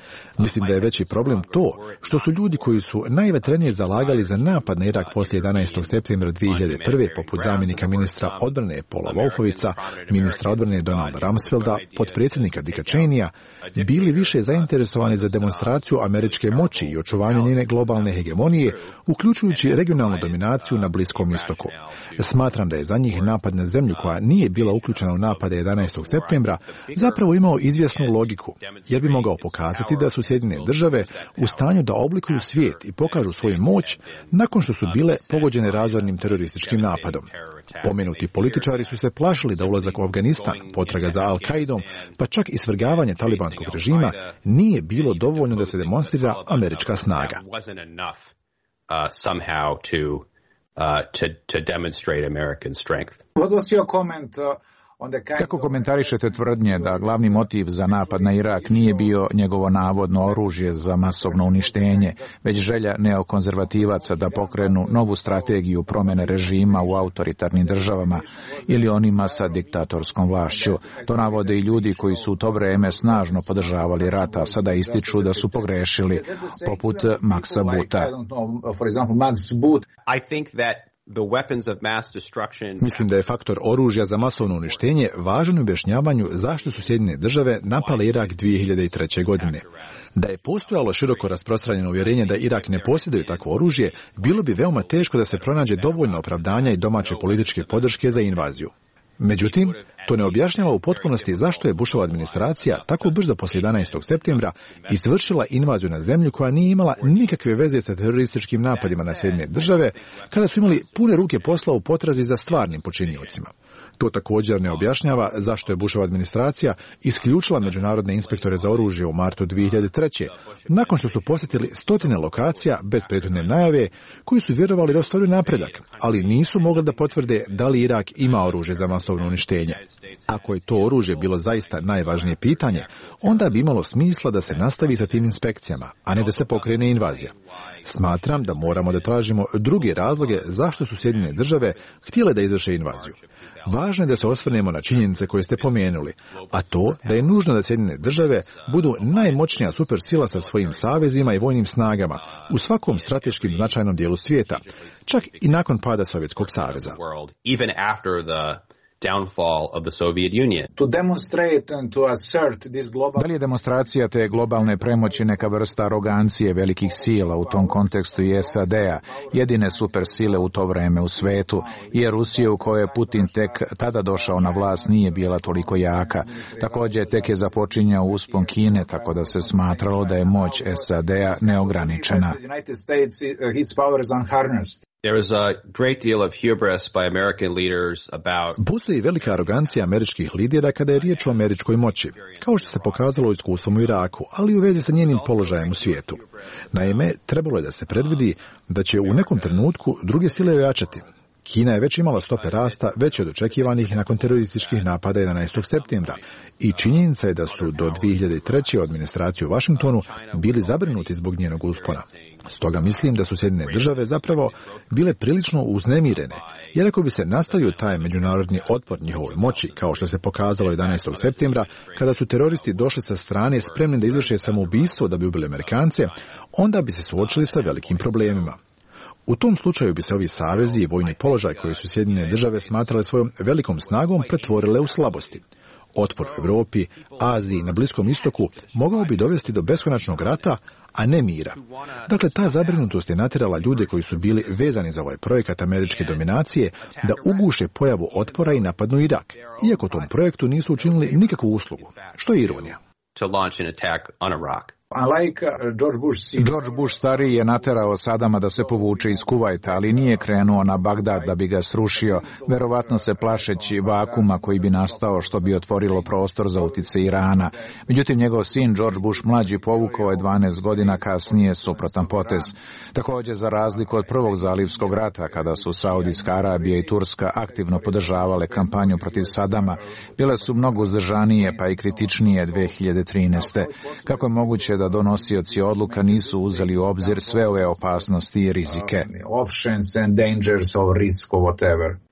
Mislim da je veći problem to što su ljudi koji su najvatrenije zalagali za napad na Irak poslije jedanaestog septembra dvije hiljade prve, poput zamjenika ministra odbrane Paula Wolfovica, ministra odbrane Donalda Rumsfelda, potpredsjednika Dicka Cheneya, bili više zainteresovani za demonstraciju američke moći i očuvanje njene globalne hegemonije, uključujući regionalnu dominaciju na Bliskom istoku. Smatram da je za njih napad na zemlju koja nije bila uključena u napade jedanaestog septembra zapravo imao izvjesnu logiku, jer bi mogao pokazati da su Sjedinjene države u stanju da oblikuju svijet i pokažu svoju moć nakon što su bile pogođene razornim terorističkim napadom. Pomenuti političari su se plašili da ulazak u Afganistan, potraga za Al-Kaidom, pa čak i svrgavanje talibanskog režima nije bilo dovoljno da se demonstrira američka snaga. Kako komentarišete tvrdnje da glavni motiv za napad na Irak nije bio njegovo navodno oružje za masovno uništenje, već želja neokonzervativaca da pokrenu novu strategiju promjene režima u autoritarnim državama ili onima sa diktatorskom vlašću? To navode i ljudi koji su u to vreme snažno podržavali rat, a sada ističu da su pogrešili, poput Maxa Booth. Mislim da je faktor oružja za masovno uništenje važan u objašnjavanju zašto su Sjedinjene države napale Irak dvije hiljade treće. godine. Da je postojalo široko rasprostranjeno uvjerenje da Irak ne posjeduje takvo oružje, bilo bi veoma teško da se pronađe dovoljno opravdanja i domaće političke podrške za invaziju. Međutim, to ne objašnjava u potpunosti zašto je Bushova administracija tako brzo poslije jedanaestog septembra izvršila invaziju na zemlju koja nije imala nikakve veze sa terorističkim napadima na Sjedinjene države, kada su imali pune ruke posla u potrazi za stvarnim počiniocima. To također ne objašnjava zašto je Bushova administracija isključila međunarodne inspektore za oružje u martu dvije hiljade treće. nakon što su posjetili stotine lokacija bez prethodne najave, koji su vjerovali da ostvaruju napredak, ali nisu mogli da potvrde da li Irak ima oružje za masovno uništenje. Ako je to oružje bilo zaista najvažnije pitanje, onda bi imalo smisla da se nastavi sa tim inspekcijama, a ne da se pokrene invazija. Smatram da moramo da tražimo druge razloge zašto su Sjedinjene države htjele da izvrše invaziju. Važno je da se osvrnemo na činjenice koje ste pomenuli, a to da je nužno da Sjedinjene države budu najmoćnija supersila sa svojim savezima i vojnim snagama u svakom strateškim značajnom dijelu svijeta, čak i nakon pada Sovjetskog saveza. downfall of the Soviet Union. To demonstrate and to assert this global... Da li je demonstracija te globalne premoći neka vrsta arogancije velikih sila u tom kontekstu i S A D-a, jedine supersile u to vreme u svetu, jer Rusija u kojoj je Putin tek tada došao na vlast nije bila toliko jaka. Također tek je započinjao uspon Kine, tako da se smatralo da je moć S A D-a neograničena. There is a great deal of hubris by American leaders about... Postoji velika arogancija američkih lidera kada je riječ o američkoj moći, kao što se pokazalo iskustvom u Iraku, ali u vezi sa njenim položajem u svijetu. Naime, trebalo je da se predvidi da će u nekom trenutku druge sile ojačati. Kina je već imala stope rasta veće od očekivanih nakon terorističkih napada jedanaestog septembra i činjenica je da su do dvije hiljade treće. administracije u Washingtonu bili zabrinuti zbog njenog uspona. Stoga mislim da su Sjedinjene države zapravo bile prilično uznemirene, jer ako bi se nastavio taj međunarodni otpor njihovoj moći, kao što se pokazalo jedanaestog septembra, kada su teroristi došli sa strane spremni da izvrše samoubistvo da bi ubili Amerikance, onda bi se suočili sa velikim problemima. U tom slučaju bi se ovi savezi i vojni položaj koje su Sjedinjene države smatrale svojom velikom snagom pretvorile u slabosti. Otpor u Europi, Aziji, na Bliskom istoku mogao bi dovesti do beskonačnog rata, a ne mira. Dakle, ta zabrinutost je natjerala ljude koji su bili vezani za ovaj projekat američke dominacije da uguše pojavu otpora i napadnu Irak, iako tom projektu nisu učinili nikakvu uslugu, što je ironija. To launch an attack on Iraq. Like George Bush, George Bush stariji je naterao Sadama da se povuče iz Kuvajta, ali nije krenuo na Bagdad da bi ga srušio, verovatno se plašeći vakuma koji bi nastao što bi otvorilo prostor za utjecaj Irana. Međutim, njegov sin George Bush mlađi povukao je dvanaest godina kasnije suprotan potez. Također, za razliku od prvog zalivskog rata, kada su Saudijska Arabija i Turska aktivno podržavale kampanju protiv Sadama, bile su mnogo uzdržanije pa i kritičnije dvije hiljade trinaeste. Kako je moguće da donosioci odluka nisu uzeli u obzir sve ove opasnosti i rizike?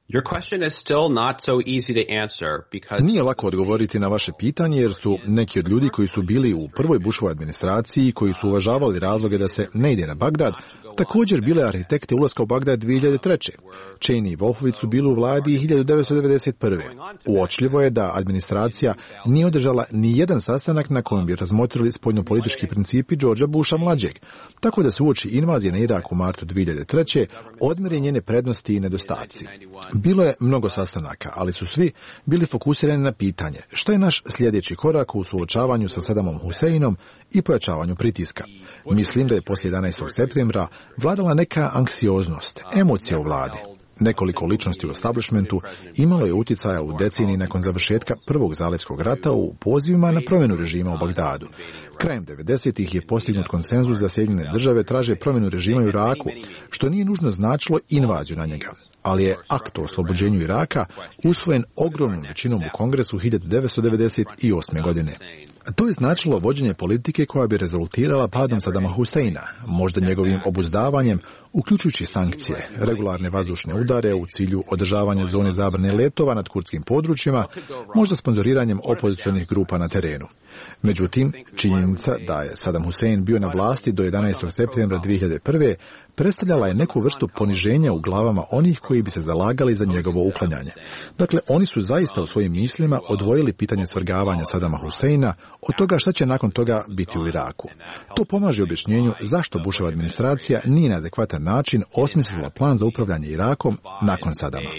Your question is still not so easy to answer because... Nije lako odgovoriti na vaše pitanje jer su neki od ljudi koji su bili u prvoj Bushovoj administraciji, koji su uvažavali razloge da se ne ide na Bagdad, također bile arhitekte ulaska u Bagdad dvije hiljade treće. Cheney i Wolfowitz su bili u vladi hiljadu devetsto devedeset prve. Uočljivo je da administracija nije održala ni jedan sastanak na kojem bi razmotrili spoljnopolitički principi Georgea Busha mlađeg, tako da se uoči invazije na Irak u martu dvije hiljade treće odmjere njene prednosti i nedostaci. Bilo je mnogo sastanaka, ali su svi bili fokusirani na pitanje što je naš sljedeći korak u suočavanju sa Saddamom Huseinom i pojačavanju pritiska. Mislim da je poslije jedanaestog septembra vladala neka anksioznost, emocija u vladi. Nekoliko ličnosti u establishmentu imalo je utjecaja u deceniji nakon završetka prvog zalivskog rata u pozivima na promjenu režima u Bagdadu. Krajem devedesetih je postignut konsenzus da Sjedinjene države traže promjenu režima u Iraku, što nije nužno značilo invaziju na njega. Ali je akt o oslobođenju Iraka usvojen ogromnom većinom u Kongresu hiljadu devetsto devedeset osme. godine. To je značilo vođenje politike koja bi rezultirala padom Saddama Huseina, možda njegovim obuzdavanjem, uključujući sankcije, regularne vazdušne udare u cilju održavanja zone zabrane letova nad kurdskim područjima, možda sponzoriranjem opozicionih grupa na terenu. Međutim, činjenica da je Saddam Hussein bio na vlasti do jedanaestog septembra dvije hiljade prve. predstavljala je neku vrstu poniženja u glavama onih koji bi se zalagali za njegovo uklanjanje. Dakle, oni su zaista u svojim mislima odvojili pitanje svrgavanja Saddama Huseina od toga šta će nakon toga biti u Iraku. To pomaže objašnjenju zašto Bushova administracija nije na adekvatan način osmislila plan za upravljanje Irakom nakon Saddama.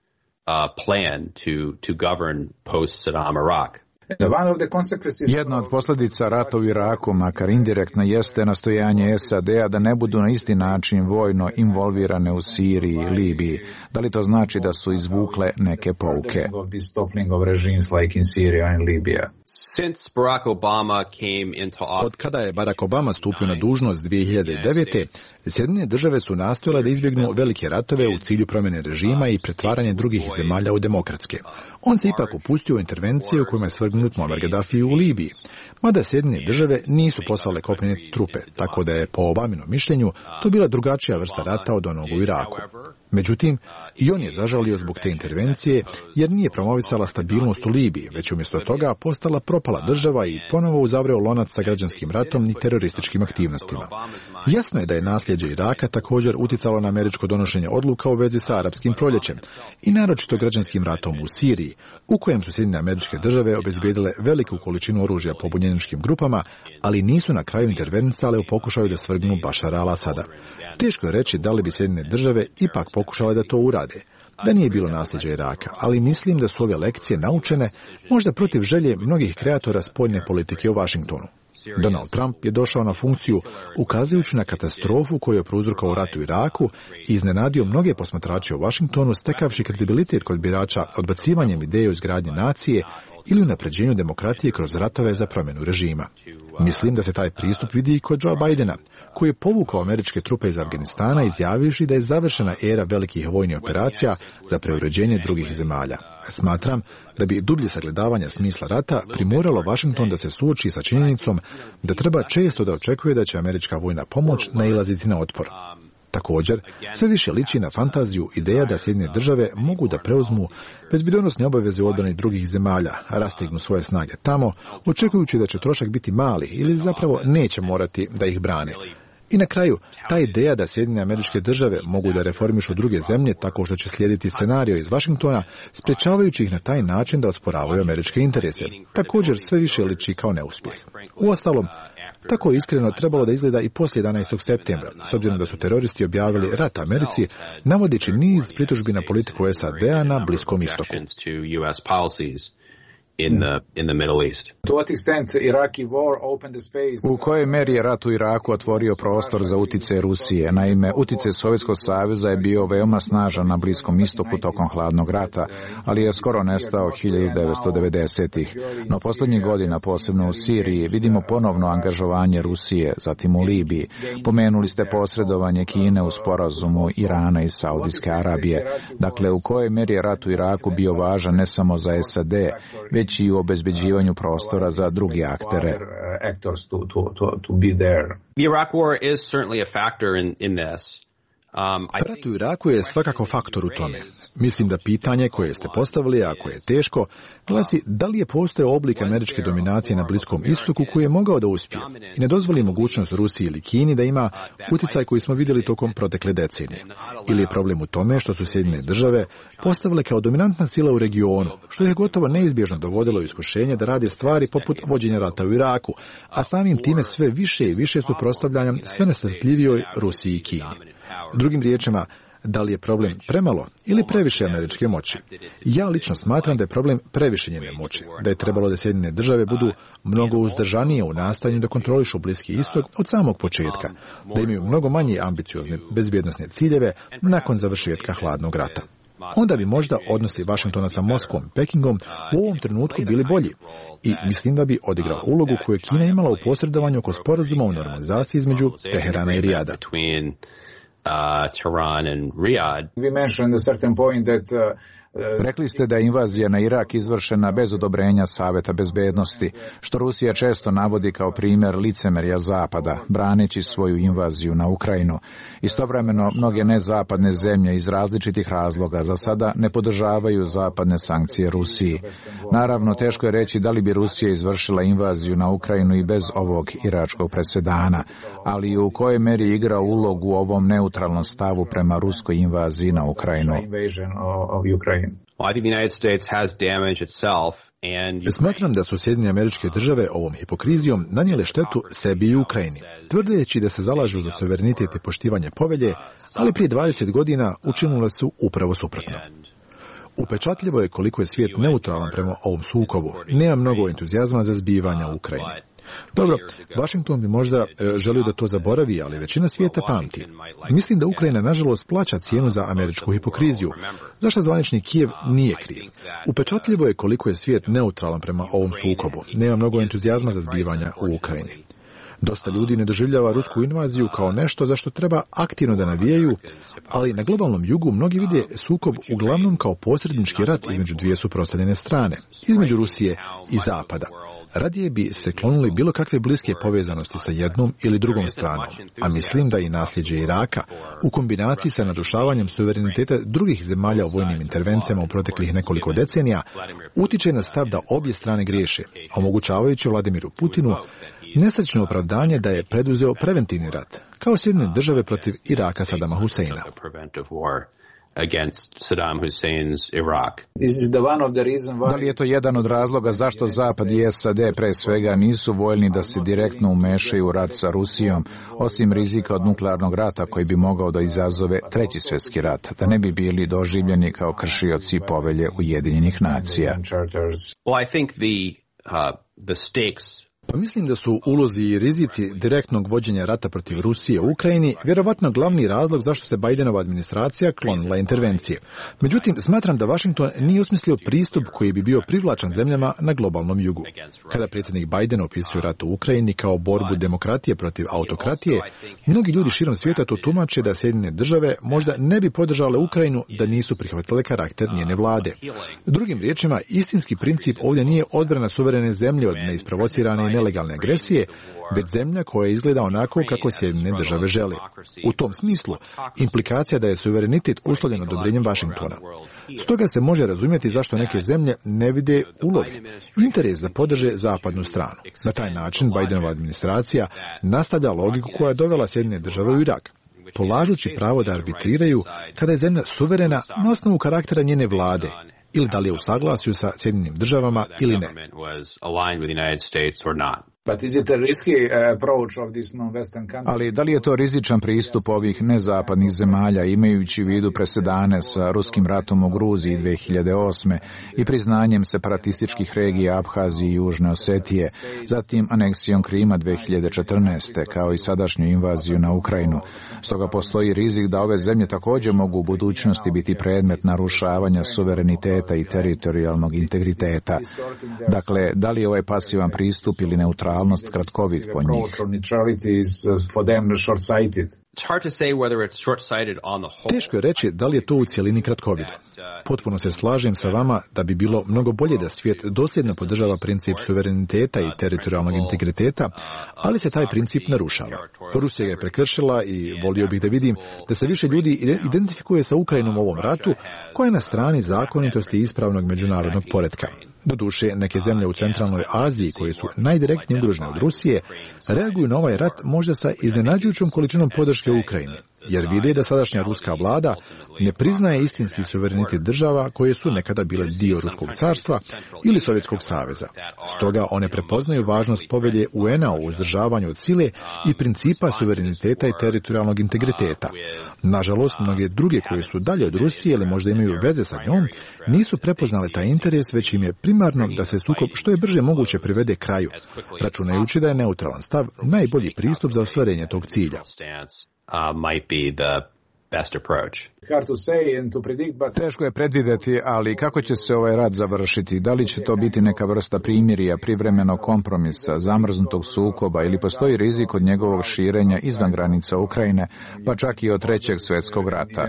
Jedna od posljedica rata u Iraku, makar indirektno, jeste nastojanje S A D-a da ne budu na isti način vojno involvirane u Siriji i Libiji. Da li to znači da su izvukle neke pouke? Od kada je Barack Obama stupio na dužnost dvije hiljade devete. Sjedinjene države su nastojale da izbjegnu velike ratove u cilju promjene režima i pretvaranje drugih zemalja u demokratske. On se ipak upustio u intervencije u kojima je svrgnut Muammar Gaddafi u Libiji. Mada Sjedinjene države nisu poslale kopnene trupe, tako da je po Obaminom mišljenju to bila drugačija vrsta rata od onog u Iraku. Međutim, i on je zažalio zbog te intervencije jer nije promovisala stabilnost u Libiji, već umjesto toga postala propala država i ponovo uzavreo lonac sa građanskim ratom i terorističkim aktivnostima. Jasno je da je nasljeđe Iraka također utjecalo na američko donošenje odluka u vezi sa arapskim proljećem i naročito građanskim ratom u Siriji, u kojem su Sjedinjene Američke Države obezbijedile veliku količinu oružja pobunjeničkim grupama, ali nisu na kraju intervenisale u pokušaju da svrgnu Bašara al-Asada. Teško je reći da li bi Sjedinjene Države ipak pokušale da to urade, da nije bilo nasljeđa Iraka, ali mislim da su ove lekcije naučene možda protiv želje mnogih kreatora spoljne politike u Washingtonu. Donald Trump je došao na funkciju ukazujući na katastrofu koju je prouzrokovao rat u Iraku i iznenadio mnoge posmatrače u Washingtonu, stekavši kredibilitet kod birača odbacivanjem ideje o izgradnji nacije ili unapređenju demokratije kroz ratove za promjenu režima. Mislim da se taj pristup vidi i kod Joe Bidena, koji je povukao američke trupe iz Afganistana izjavivši da je završena era velikih vojnih operacija za preuređenje drugih zemalja. Smatram da bi dublje sagledavanje smisla rata primoralo Washington da se suoči sa činjenicom da treba često da očekuje da će američka vojna pomoć nailaziti na otpor. Također, sve više liči na fantaziju ideja da Sjedinjene Države mogu da preuzmu bezbjednosne obaveze u odbrani drugih zemalja, rastegnu svoje snage tamo, očekujući da će trošak biti mali ili zapravo neće morati da ih brane. I na kraju, ta ideja da Sjedinjene Američke Države mogu da reformišu druge zemlje tako što će slijediti scenario iz Washingtona, sprečavajući ih na taj način da osporavaju američke interese, također sve više liči kao neuspjeh. Uostalom, tako je iskreno trebalo da izgleda i poslije jedanaestog septembra, s obzirom da su teroristi objavili rat Americi, navodeći niz pritužbi na politiku S A D-a na Bliskom istoku. In the, in the Middle East. U kojoj meri je rat u Iraku otvorio prostor za utjecaj Rusije? Naime, utjecaj Sovjetskog saveza je bio veoma snažan na Bliskom istoku tokom hladnog rata, ali je skoro nestao hiljadu devetsto devedesetih. No posljednjih godina, posebno u Siriji, vidimo ponovno angažovanje Rusije, zatim u Libiji. Pomenuli ste posredovanje Kine u sporazumu Irana i Saudijske Arabije. Dakle, u kojoj meri je rat u Iraku bio važan ne samo za S A D, već i u obezbeđivanju prostora za drugi aktere. The Iraq War is certainly a factor in, in this. Rat u Iraku je svakako faktor u tome. Mislim da pitanje koje ste postavili, ako je teško, glasi da li je postojao oblik američke dominacije na Bliskom istoku koji je mogao da uspije i ne dozvoli mogućnost Rusiji ili Kini da ima utjecaj koji smo vidjeli tokom protekle decenije. Ili je problem u tome što su Sjedinjene države postavile kao dominantna sila u regionu, što je gotovo neizbježno dovodilo iskušenje da rade stvari poput vođenja rata u Iraku, a samim time sve više i više suprotstavljanja sve nestrpljivijoj Rusiji i Kini. Drugim riječima, da li je problem premalo ili previše američke moći? Ja lično smatram da je problem previše njene moći, da je trebalo da Sjedinjene države budu mnogo uzdržanije u nastojanju da kontrolišu Bliski istok od samog početka, da imaju mnogo manje ambiciozne bezbjednosne ciljeve nakon završetka hladnog rata. Onda bi možda odnosi Vašingtona sa Moskvom i Pekingom u ovom trenutku bili bolji i mislim da bi odigrao ulogu koju je Kina imala u posredovanju oko sporazuma o normalizaciji između Teherana i Rijada. Uh, Tehran and Riyadh. We mentioned a certain point that uh, Rekli ste da je invazija na Irak izvršena bez odobrenja Saveta bezbednosti, što Rusija često navodi kao primjer licemerja Zapada, braneći svoju invaziju na Ukrajinu. Istovremeno, mnoge nezapadne zemlje iz različitih razloga za sada ne podržavaju zapadne sankcije Rusiji. Naravno, teško je reći da li bi Rusija izvršila invaziju na Ukrajinu i bez ovog iračkog presedana, ali u kojoj meri igra ulogu u ovom neutralnom stavu prema ruskoj invaziji na Ukrajinu. Smatram da su Sjedinjene Američke Države ovom hipokrizijom nanijele štetu sebi i Ukrajini, tvrdeći da se zalažu za suverenitet i poštivanje povelje, ali prije dvadeset godina učinile su upravo suprotno. Upečatljivo je koliko je svijet neutralan prema ovom sukobu. Nema mnogo entuzijazma za zbivanja u Ukrajini. Dobro, Washington bi možda e, želio da to zaboravi, ali većina svijeta pamti. Mislim da Ukrajina nažalost plaća cijenu za američku hipokriziju, zašto zvanični Kijev nije kriv. Upečatljivo je koliko je svijet neutralan prema ovom sukobu. Nema mnogo entuzijazma za zbivanja u Ukrajini. Dosta ljudi ne doživljava rusku invaziju kao nešto za što treba aktivno da navijaju, ali na globalnom jugu mnogi vide sukob uglavnom kao posrednički rat između dvije suprotstavljene strane, između Rusije i Zapada. Radije bi se klonili bilo kakve bliske povezanosti sa jednom ili drugom stranom, a mislim da i nasljeđe Iraka, u kombinaciji sa narušavanjem suvereniteta drugih zemalja u vojnim intervencijama u proteklih nekoliko decenija, utiče na stav da obje strane griješe, omogućavajući Vladimiru Putinu nesrećno opravdanje da je preduzeo preventivni rat, kao Sjedinjene države protiv Iraka Sadama Huseina. Against Saddam Hussein's Iraq. Da li je to jedan od razloga zašto Zapad i S A D pre svega nisu voljni da se direktno umešaju u rat sa Rusijom, osim rizika od nuklearnog rata koji bi mogao da izazove treći svjetski rat, da ne bi bili doživljeni kao kršioci povelje Ujedinjenih nacija? Well, I think the uh, the stakes Pa mislim da su ulozi i rizici direktnog vođenja rata protiv Rusije u Ukrajini vjerovatno glavni razlog zašto se Bidenova administracija klonila intervencije. Međutim, smatram da Washington nije osmislio pristup koji bi bio privlačan zemljama na globalnom jugu. Kada predsjednik Biden opisuje rat u Ukrajini kao borbu demokratije protiv autokratije, mnogi ljudi širom svijeta to tumače da Sjedinjene države možda ne bi podržale Ukrajinu da nisu prihvatile karakter njene vlade. Drugim riječima, istinski princip ovdje nije odbrana suverene zemlje od neisprovocirane nelegalne agresije, već zemlja koja izgleda onako kako Sjedinjene države žele. U tom smislu, implikacija da je suverenitet uslovljen odobrenjem Washingtona. Stoga se može razumjeti zašto neke zemlje ne vide ulog, interes da podrže zapadnu stranu. Na taj način Bidenova administracija nastavlja logiku koja je dovela Sjedinjene države u Irak, polažući pravo da arbitriraju kada je zemlja suverena na osnovu karaktera njene vlade, ili da li je u saglasju sa Sjedinjenim državama ili ne. Ali da li je to rizičan pristup ovih nezapadnih zemalja, imajući u vidu presedane sa ruskim ratom u Gruziji dve hiljade osme i priznanjem separatističkih regija Abhazije i Južne Osetije, zatim aneksijom Krima dve hiljade četrnaeste, kao i sadašnju invaziju na Ukrajinu. Stoga postoji rizik da ove zemlje također mogu u budućnosti biti predmet narušavanja suvereniteta i teritorijalnog integriteta. Dakle, da li je ovaj pasivan pristup ili neutralan neutralnost kratkovit po njih. Teško je reći da li je to u cijelini kratkovido. Potpuno se slažem sa vama da bi bilo mnogo bolje da svijet dosljedno podržava princip suvereniteta i teritorijalnog integriteta, ali se taj princip narušava. Rusija je prekršila i volio bih da vidim da se više ljudi identifikuje sa Ukrajinom u ovom ratu, koja je na strani zakonitosti i ispravnog međunarodnog poretka. Doduše, neke zemlje u centralnoj Aziji, koje su najdirektnije ugrožene od Rusije, reaguju na ovaj rat možda sa iznenađujućom količinom podrške Ukrajini, jer vide da sadašnja ruska vlada ne priznaje istinski suverenitet država koje su nekada bile dio Ruskog carstva ili Sovjetskog saveza. Stoga one prepoznaju važnost povelje U N-a o uzdržavanju od sile i principa suvereniteta i teritorijalnog integriteta. Nažalost, mnoge druge koje su dalje od Rusije ili možda imaju veze sa njom, nisu prepoznale taj interes, već im je primarno da se sukob što je brže moguće privede kraju, računajući da je neutralan stav najbolji pristup za ostvarenje tog cilja. Teško je predvidjeti, ali kako će se ovaj rat završiti? Da li će to biti neka vrsta primirja, privremenog kompromisa, zamrznutog sukoba ili postoji rizik od njegovog širenja izvan granica Ukrajine, pa čak i od trećeg svjetskog rata?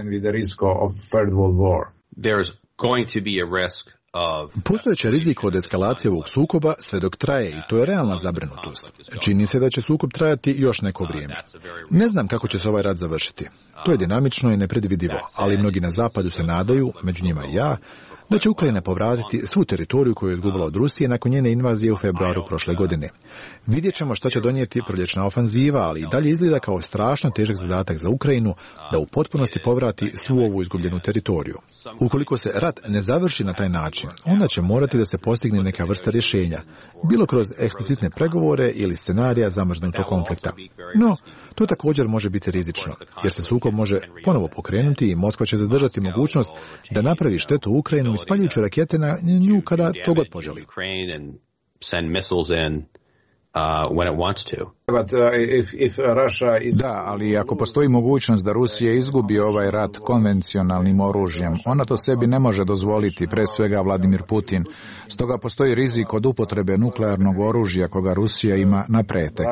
Going to be a risk of... Postojeći rizik od eskalacije ovog sukoba sve dok traje i to je realna zabrinutost. Čini se da će sukob trajati još neko vrijeme. Ne znam kako će se ovaj rat završiti. To je dinamično i nepredvidivo, ali mnogi na zapadu se nadaju, među njima i ja, da će Ukrajina povratiti svu teritoriju koju je izgubila od Rusije nakon njene invazije u februaru prošle godine. Vidjet ćemo šta će donijeti proljećna ofanziva, ali i dalje izgleda kao strašno težak zadatak za Ukrajinu da u potpunosti povrati svu ovu izgubljenu teritoriju. Ukoliko se rat ne završi na taj način, onda će morati da se postigne neka vrsta rješenja, bilo kroz eksplicitne pregovore ili scenarija zamrznutog konflikta. No, to također može biti rizično, jer se sukob može ponovo pokrenuti i Moskva će zadržati mogućnost da napravi štetu Ukrajinu ispaljujući rakete na nju kada to god poželi. Uh, when it wants to. But, uh, if, if Russia is... Da, ali ako postoji mogućnost da Rusija izgubi ovaj rat konvencionalnim oružjem, ona to sebi ne može dozvoliti, pre svega Vladimir Putin. Stoga postoji rizik od upotrebe nuklearnog oružja koga Rusija ima na pretek.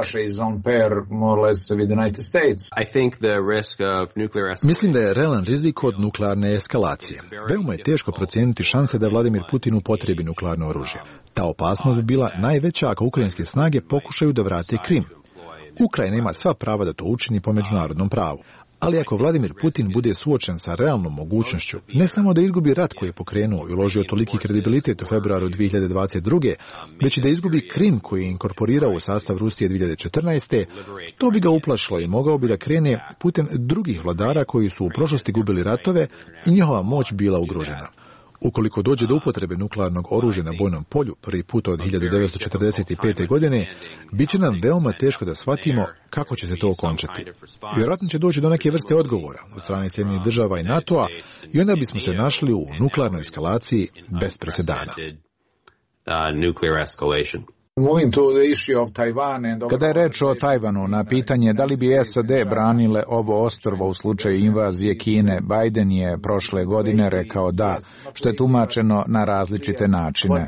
Mislim da je realan rizik od nuklearne eskalacije. Veoma je teško procijeniti šanse da Vladimir Putin upotrebi nuklearno oružje. Ta opasnost bi bila najveća ako ukrajinske snage pokušaju da vrate Krim. Ukrajina ima sva prava da to učini po međunarodnom pravu. Ali ako Vladimir Putin bude suočen sa realnom mogućnošću, ne samo da izgubi rat koji je pokrenuo i uložio toliki kredibilitet u februaru dvije hiljade dvadeset druge, već i da izgubi Krim koji je inkorporirao u sastav Rusije dvije hiljade četrnaeste. To bi ga uplašilo i mogao bi da krene putem drugih vladara koji su u prošlosti gubili ratove i njihova moć bila ugrožena. Ukoliko dođe do upotrebe nuklearnog oružja na bojnom polju prvi put od hiljadu devetsto četrdeset pete. godine, bit će nam veoma teško da shvatimo kako će se to okončati. Vjerojatno će doći do neke vrste odgovora od strane Sjedinjenih država i NATO-a i onda bismo se našli u nuklearnoj eskalaciji bez presedana. Kada je reč o Tajvanu, na pitanje da li bi S A D branile ovo ostrvo u slučaju invazije Kine, Biden je prošle godine rekao da, što je tumačeno na različite načine.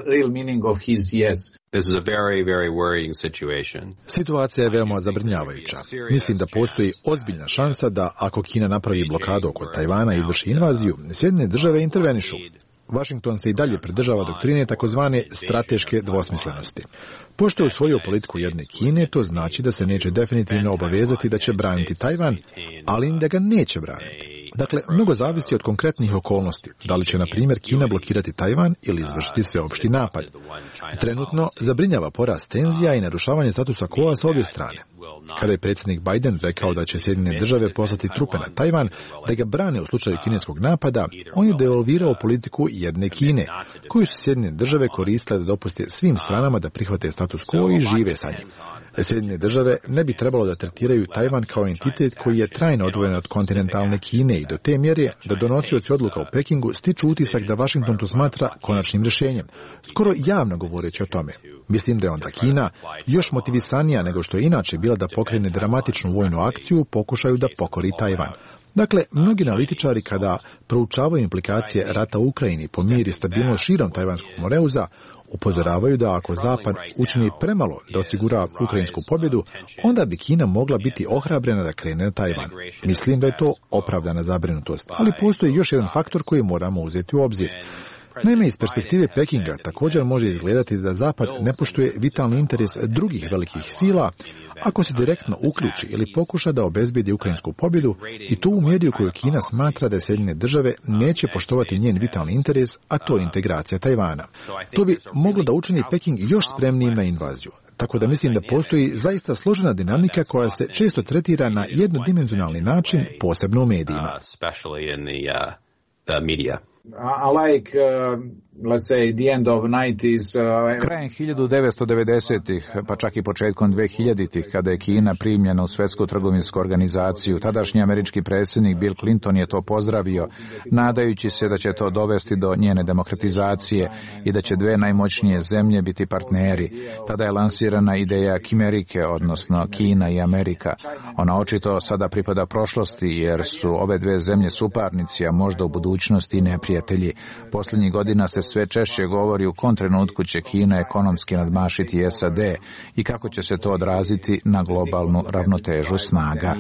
Situacija je veoma zabrinjavajuća. Mislim da postoji ozbiljna šansa da ako Kina napravi blokadu oko Tajvana i izvrši invaziju, Sjedinjene države intervenišu. Washington se i dalje pridržava doktrine takozvane strateške dvosmislenosti. Pošto je usvojio politiku jedne Kine, to znači da se neće definitivno obavezati da će braniti Tajvan, ali i da ga neće braniti. Dakle, mnogo zavisi od konkretnih okolnosti. Da li će, na primjer, Kina blokirati Tajvan ili izvršiti sveopšti napad. Trenutno zabrinjava porast tenzija i narušavanje statusa quo sa obje strane. Kada je predsjednik Biden rekao da će Sjedinjene države poslati trupe na Tajvan da ga brane u slučaju kineskog napada, on je devalvirao politiku jedne Kine, koju su Sjedinjene države koristile da dopuste svim stranama da prihvate status quo i žive sa njim. Sjedinjene države ne bi trebalo da tretiraju Tajvan kao entitet koji je trajno odvojen od kontinentalne Kine i do te mjere da donosioci odluka u Pekingu stiču utisak da Washington to smatra konačnim rješenjem, skoro javno govoreći o tome. Mislim da je onda Kina još motivisanija nego što je inače bila da pokrene dramatičnu vojnu akciju u pokušaju da pokori Tajvan. Dakle, mnogi analitičari kada proučavaju implikacije rata u Ukrajini po mir i stabilnost širom Tajvanskog moreuza, upozoravaju da ako Zapad učini premalo da osigura ukrajinsku pobjedu, onda bi Kina mogla biti ohrabrena da krene na Tajvan. Mislim da je to opravdana zabrinutost, ali postoji još jedan faktor koji moramo uzeti u obzir. Naime, iz perspektive Pekinga također može izgledati da Zapad ne poštuje vitalni interes drugih velikih sila ako se direktno uključi ili pokuša da obezbijedi ukrajinsku pobjedu i to u mjeri u kojoj Kina smatra da Sjedinjene države neće poštovati njen vitalni interes, a to je integracija Tajvana. To bi moglo da učini Peking još spremnijim na invaziju. Tako da mislim da postoji zaista složena dinamika koja se često tretira na jednodimenzionalni način, posebno u medijima. I like, uh, let's say, the end of nineties. Uh, Krajem hiljadu devetsto devedesetih, pa čak i početkom dvehiljaditih, kada je Kina primljena u Svjetsku trgovinsku organizaciju, tadašnji američki predsjednik Bill Clinton je to pozdravio, nadajući se da će to dovesti do njene demokratizacije i da će dve najmoćnije zemlje biti partneri. Tada je lansirana ideja Kimerike, odnosno Kina i Amerika. Ona očito sada pripada prošlosti, jer su ove dve zemlje suparnici, a možda u budućnosti i neprijatelji. Posljednjih godina se sve češće govori u kom trenutku će Kina ekonomski nadmašiti S A D i kako će se to odraziti na globalnu ravnotežu snaga.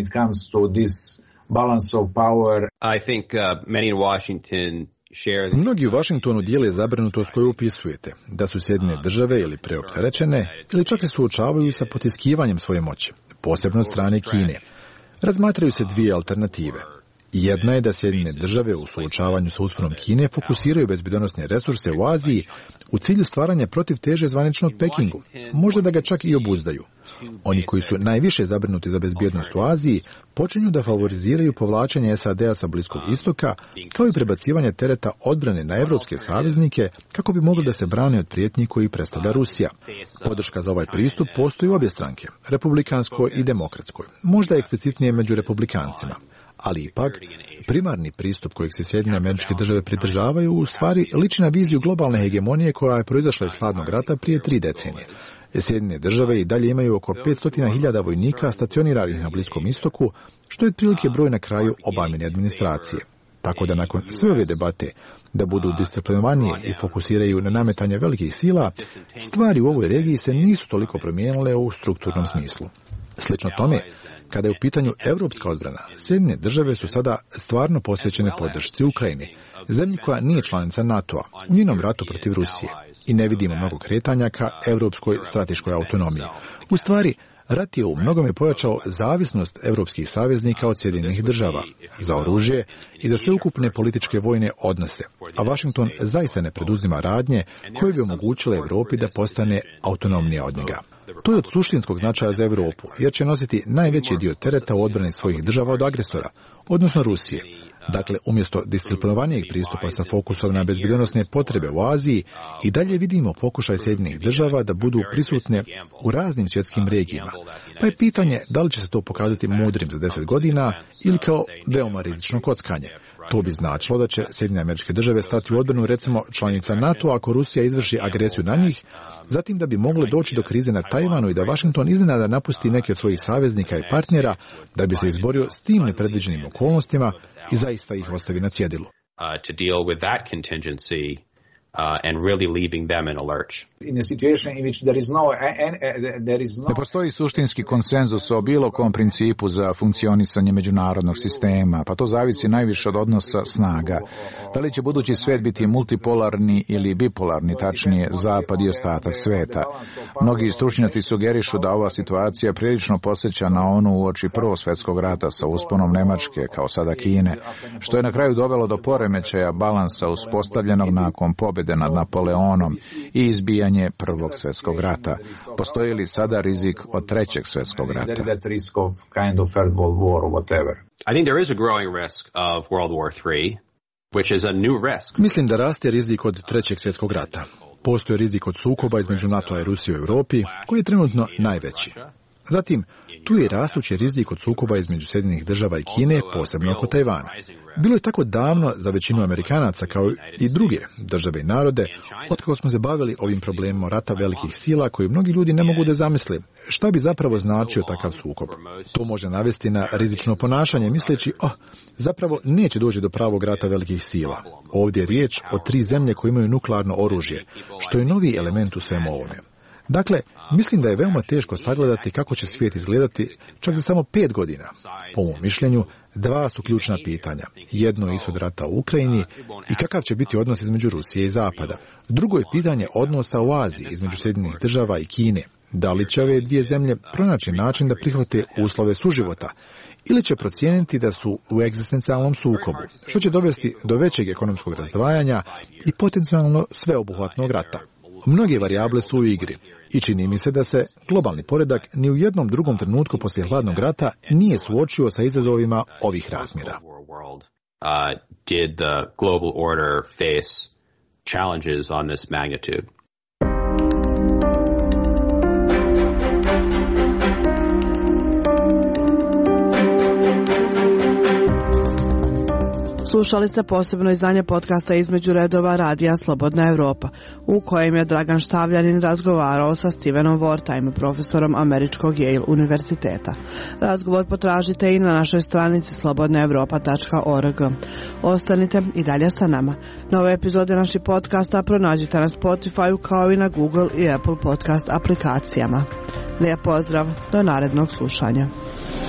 Mnogi u Washingtonu dijele zabrinutost koju upisujete, da su Sjedinjene države ili preopterećene ili čak se suočavaju sa potiskivanjem svoje moći, posebno od strane Kine. Razmatraju se dvije alternative. Jedna je da Sjedinjene države u suočavanju sa usponom Kine fokusiraju bezbjednosne resurse u Aziji u cilju stvaranja protiv teže zvaničnog Pekingu, možda da ga čak i obuzdaju. Oni koji su najviše zabrinuti za bezbjednost u Aziji počinju da favoriziraju povlačenje S A D-a sa Bliskog istoka, kao i prebacivanje tereta odbrane na evropske saveznike kako bi mogli da se brane od prijetnji koji predstavlja Rusija. Podrška za ovaj pristup postoji u obje stranke, republikanskoj i demokratskoj, možda eksplicitnije među republikancima. Ali ipak, primarni pristup kojeg se Sjedinjene Američke Države pridržavaju u stvari liči na viziju globalne hegemonije koja je proizašla iz hladnog rata prije tri decenije. Sjedinjene Države i dalje imaju oko petsto hiljada vojnika stacioniranih na Bliskom istoku, što je otprilike broj na kraju Obamine administracije. Tako da nakon sve ove debate da budu disciplinovanije i fokusiraju na nametanje velikih sila, stvari u ovoj regiji se nisu toliko promijenile u strukturnom smislu. Slično tome, kada je u pitanju evropska odbrana, Sjedinjene države su sada stvarno posvećene podršci Ukrajini, zemlji koja nije članica NATO-a, u njenom ratu protiv Rusije, i ne vidimo mnogo kretanja ka evropskoj strateškoj autonomiji. U stvari, rat je u mnogome pojačao zavisnost evropskih saveznika od Sjedinjenih država za oružje i za sveukupne političke vojne odnose, a Washington zaista ne preduzima radnje koje bi omogućile Evropi da postane autonomnija od njega. To je od suštinskog značaja za Evropu, jer će nositi najveći dio tereta u odbrani svojih država od agresora, odnosno Rusije. Dakle, umjesto disciplinovanijeg pristupa sa fokusom na bezbjednosne potrebe u Aziji, i dalje vidimo pokušaj Sjedinjenih država da budu prisutne u raznim svjetskim regijama. Pa je pitanje da li će se to pokazati mudrim za deset godina ili kao veoma rizično kockanje. To bi značilo da će Sjedinjene Američke Države stati u odbranu recimo članica NATO ako Rusija izvrši agresiju na njih, zatim da bi moglo doći do krize na Tajvanu i da Washington iznenada napusti neke od svojih saveznika i partnera da bi se izborio s tim nepredviđenim okolnostima i zaista ih ostavi na cjedilu. Uh, and really leaving them in a lurch. In a situation in which there is no, there is no... Ne postoji suštinski konsenzus o bilo kom principu za funkcionisanje međunarodnog sistema, pa to zavisi najviše od odnosa snaga. Da li će budući svijet biti multipolarni ili bipolarni, tačnije zapad i ostatak sveta. Mnogi stručnjaci sugerišu da ova situacija prilično posjeća na onu uoči Prvog svjetskog rata sa usponom Nemačke, kao sada Kine, što je na kraju dovelo do poremećaja balansa uspostavljenog nakon pobjede nad Napoleonom i izbijanje Prvog svjetskog rata. Postoji li sada rizik od Trećeg svjetskog rata? I think there is a growing risk of World War three, which is a new risk. Mislim da raste rizik od Trećeg svjetskog rata. Postoji rizik od sukoba između NATO-a i Rusije u Europi, koji je trenutno najveći. Zatim, tu je rastući rizik od sukoba između Sjedinjenih država i Kine, posebno oko Tajvana. Bilo je tako davno za većinu Amerikanaca kao i druge države i narode, otkako smo se bavili ovim problemom rata velikih sila koji mnogi ljudi ne mogu da zamisle šta bi zapravo značio takav sukob. To može navesti na rizično ponašanje misleći, oh, zapravo neće doći do pravog rata velikih sila. Ovdje je riječ o tri zemlje koje imaju nuklearno oružje, što je novi element u svemu ovome. Dakle, mislim da je veoma teško sagledati kako će svijet izgledati čak za samo pet godina. Po mom mišljenju, dva su ključna pitanja. Jedno je ishod rata u Ukrajini i kakav će biti odnos između Rusije i Zapada. Drugo je pitanje odnosa u Aziji između Sjedinjenih država i Kine. Da li će ove dvije zemlje pronaći način da prihvate uslove suživota ili će procijeniti da su u egzistencijalnom sukobu, što će dovesti do većeg ekonomskog razdvajanja i potencijalno sveobuhvatnog rata. Mnoge varijable su u igri i čini mi se da se globalni poredak ni u jednom drugom trenutku poslije hladnog rata nije suočio sa izazovima ovih razmjera. Uh, did the global order face challenges on this magnitude? Slušali ste posebno izdanje podcasta Između redova radija Slobodna Evropa, u kojem je Dragan Štavljanin razgovarao sa Stevenom Wertheim, profesorom Američkog Yale univerziteta. Razgovor potražite i na našoj stranici slobodna evropa tačka org. Ostanite i dalje sa nama. Nove epizode naših podcasta pronađite na Spotify kao i na Google i Apple podcast aplikacijama. Lijep pozdrav, do narednog slušanja.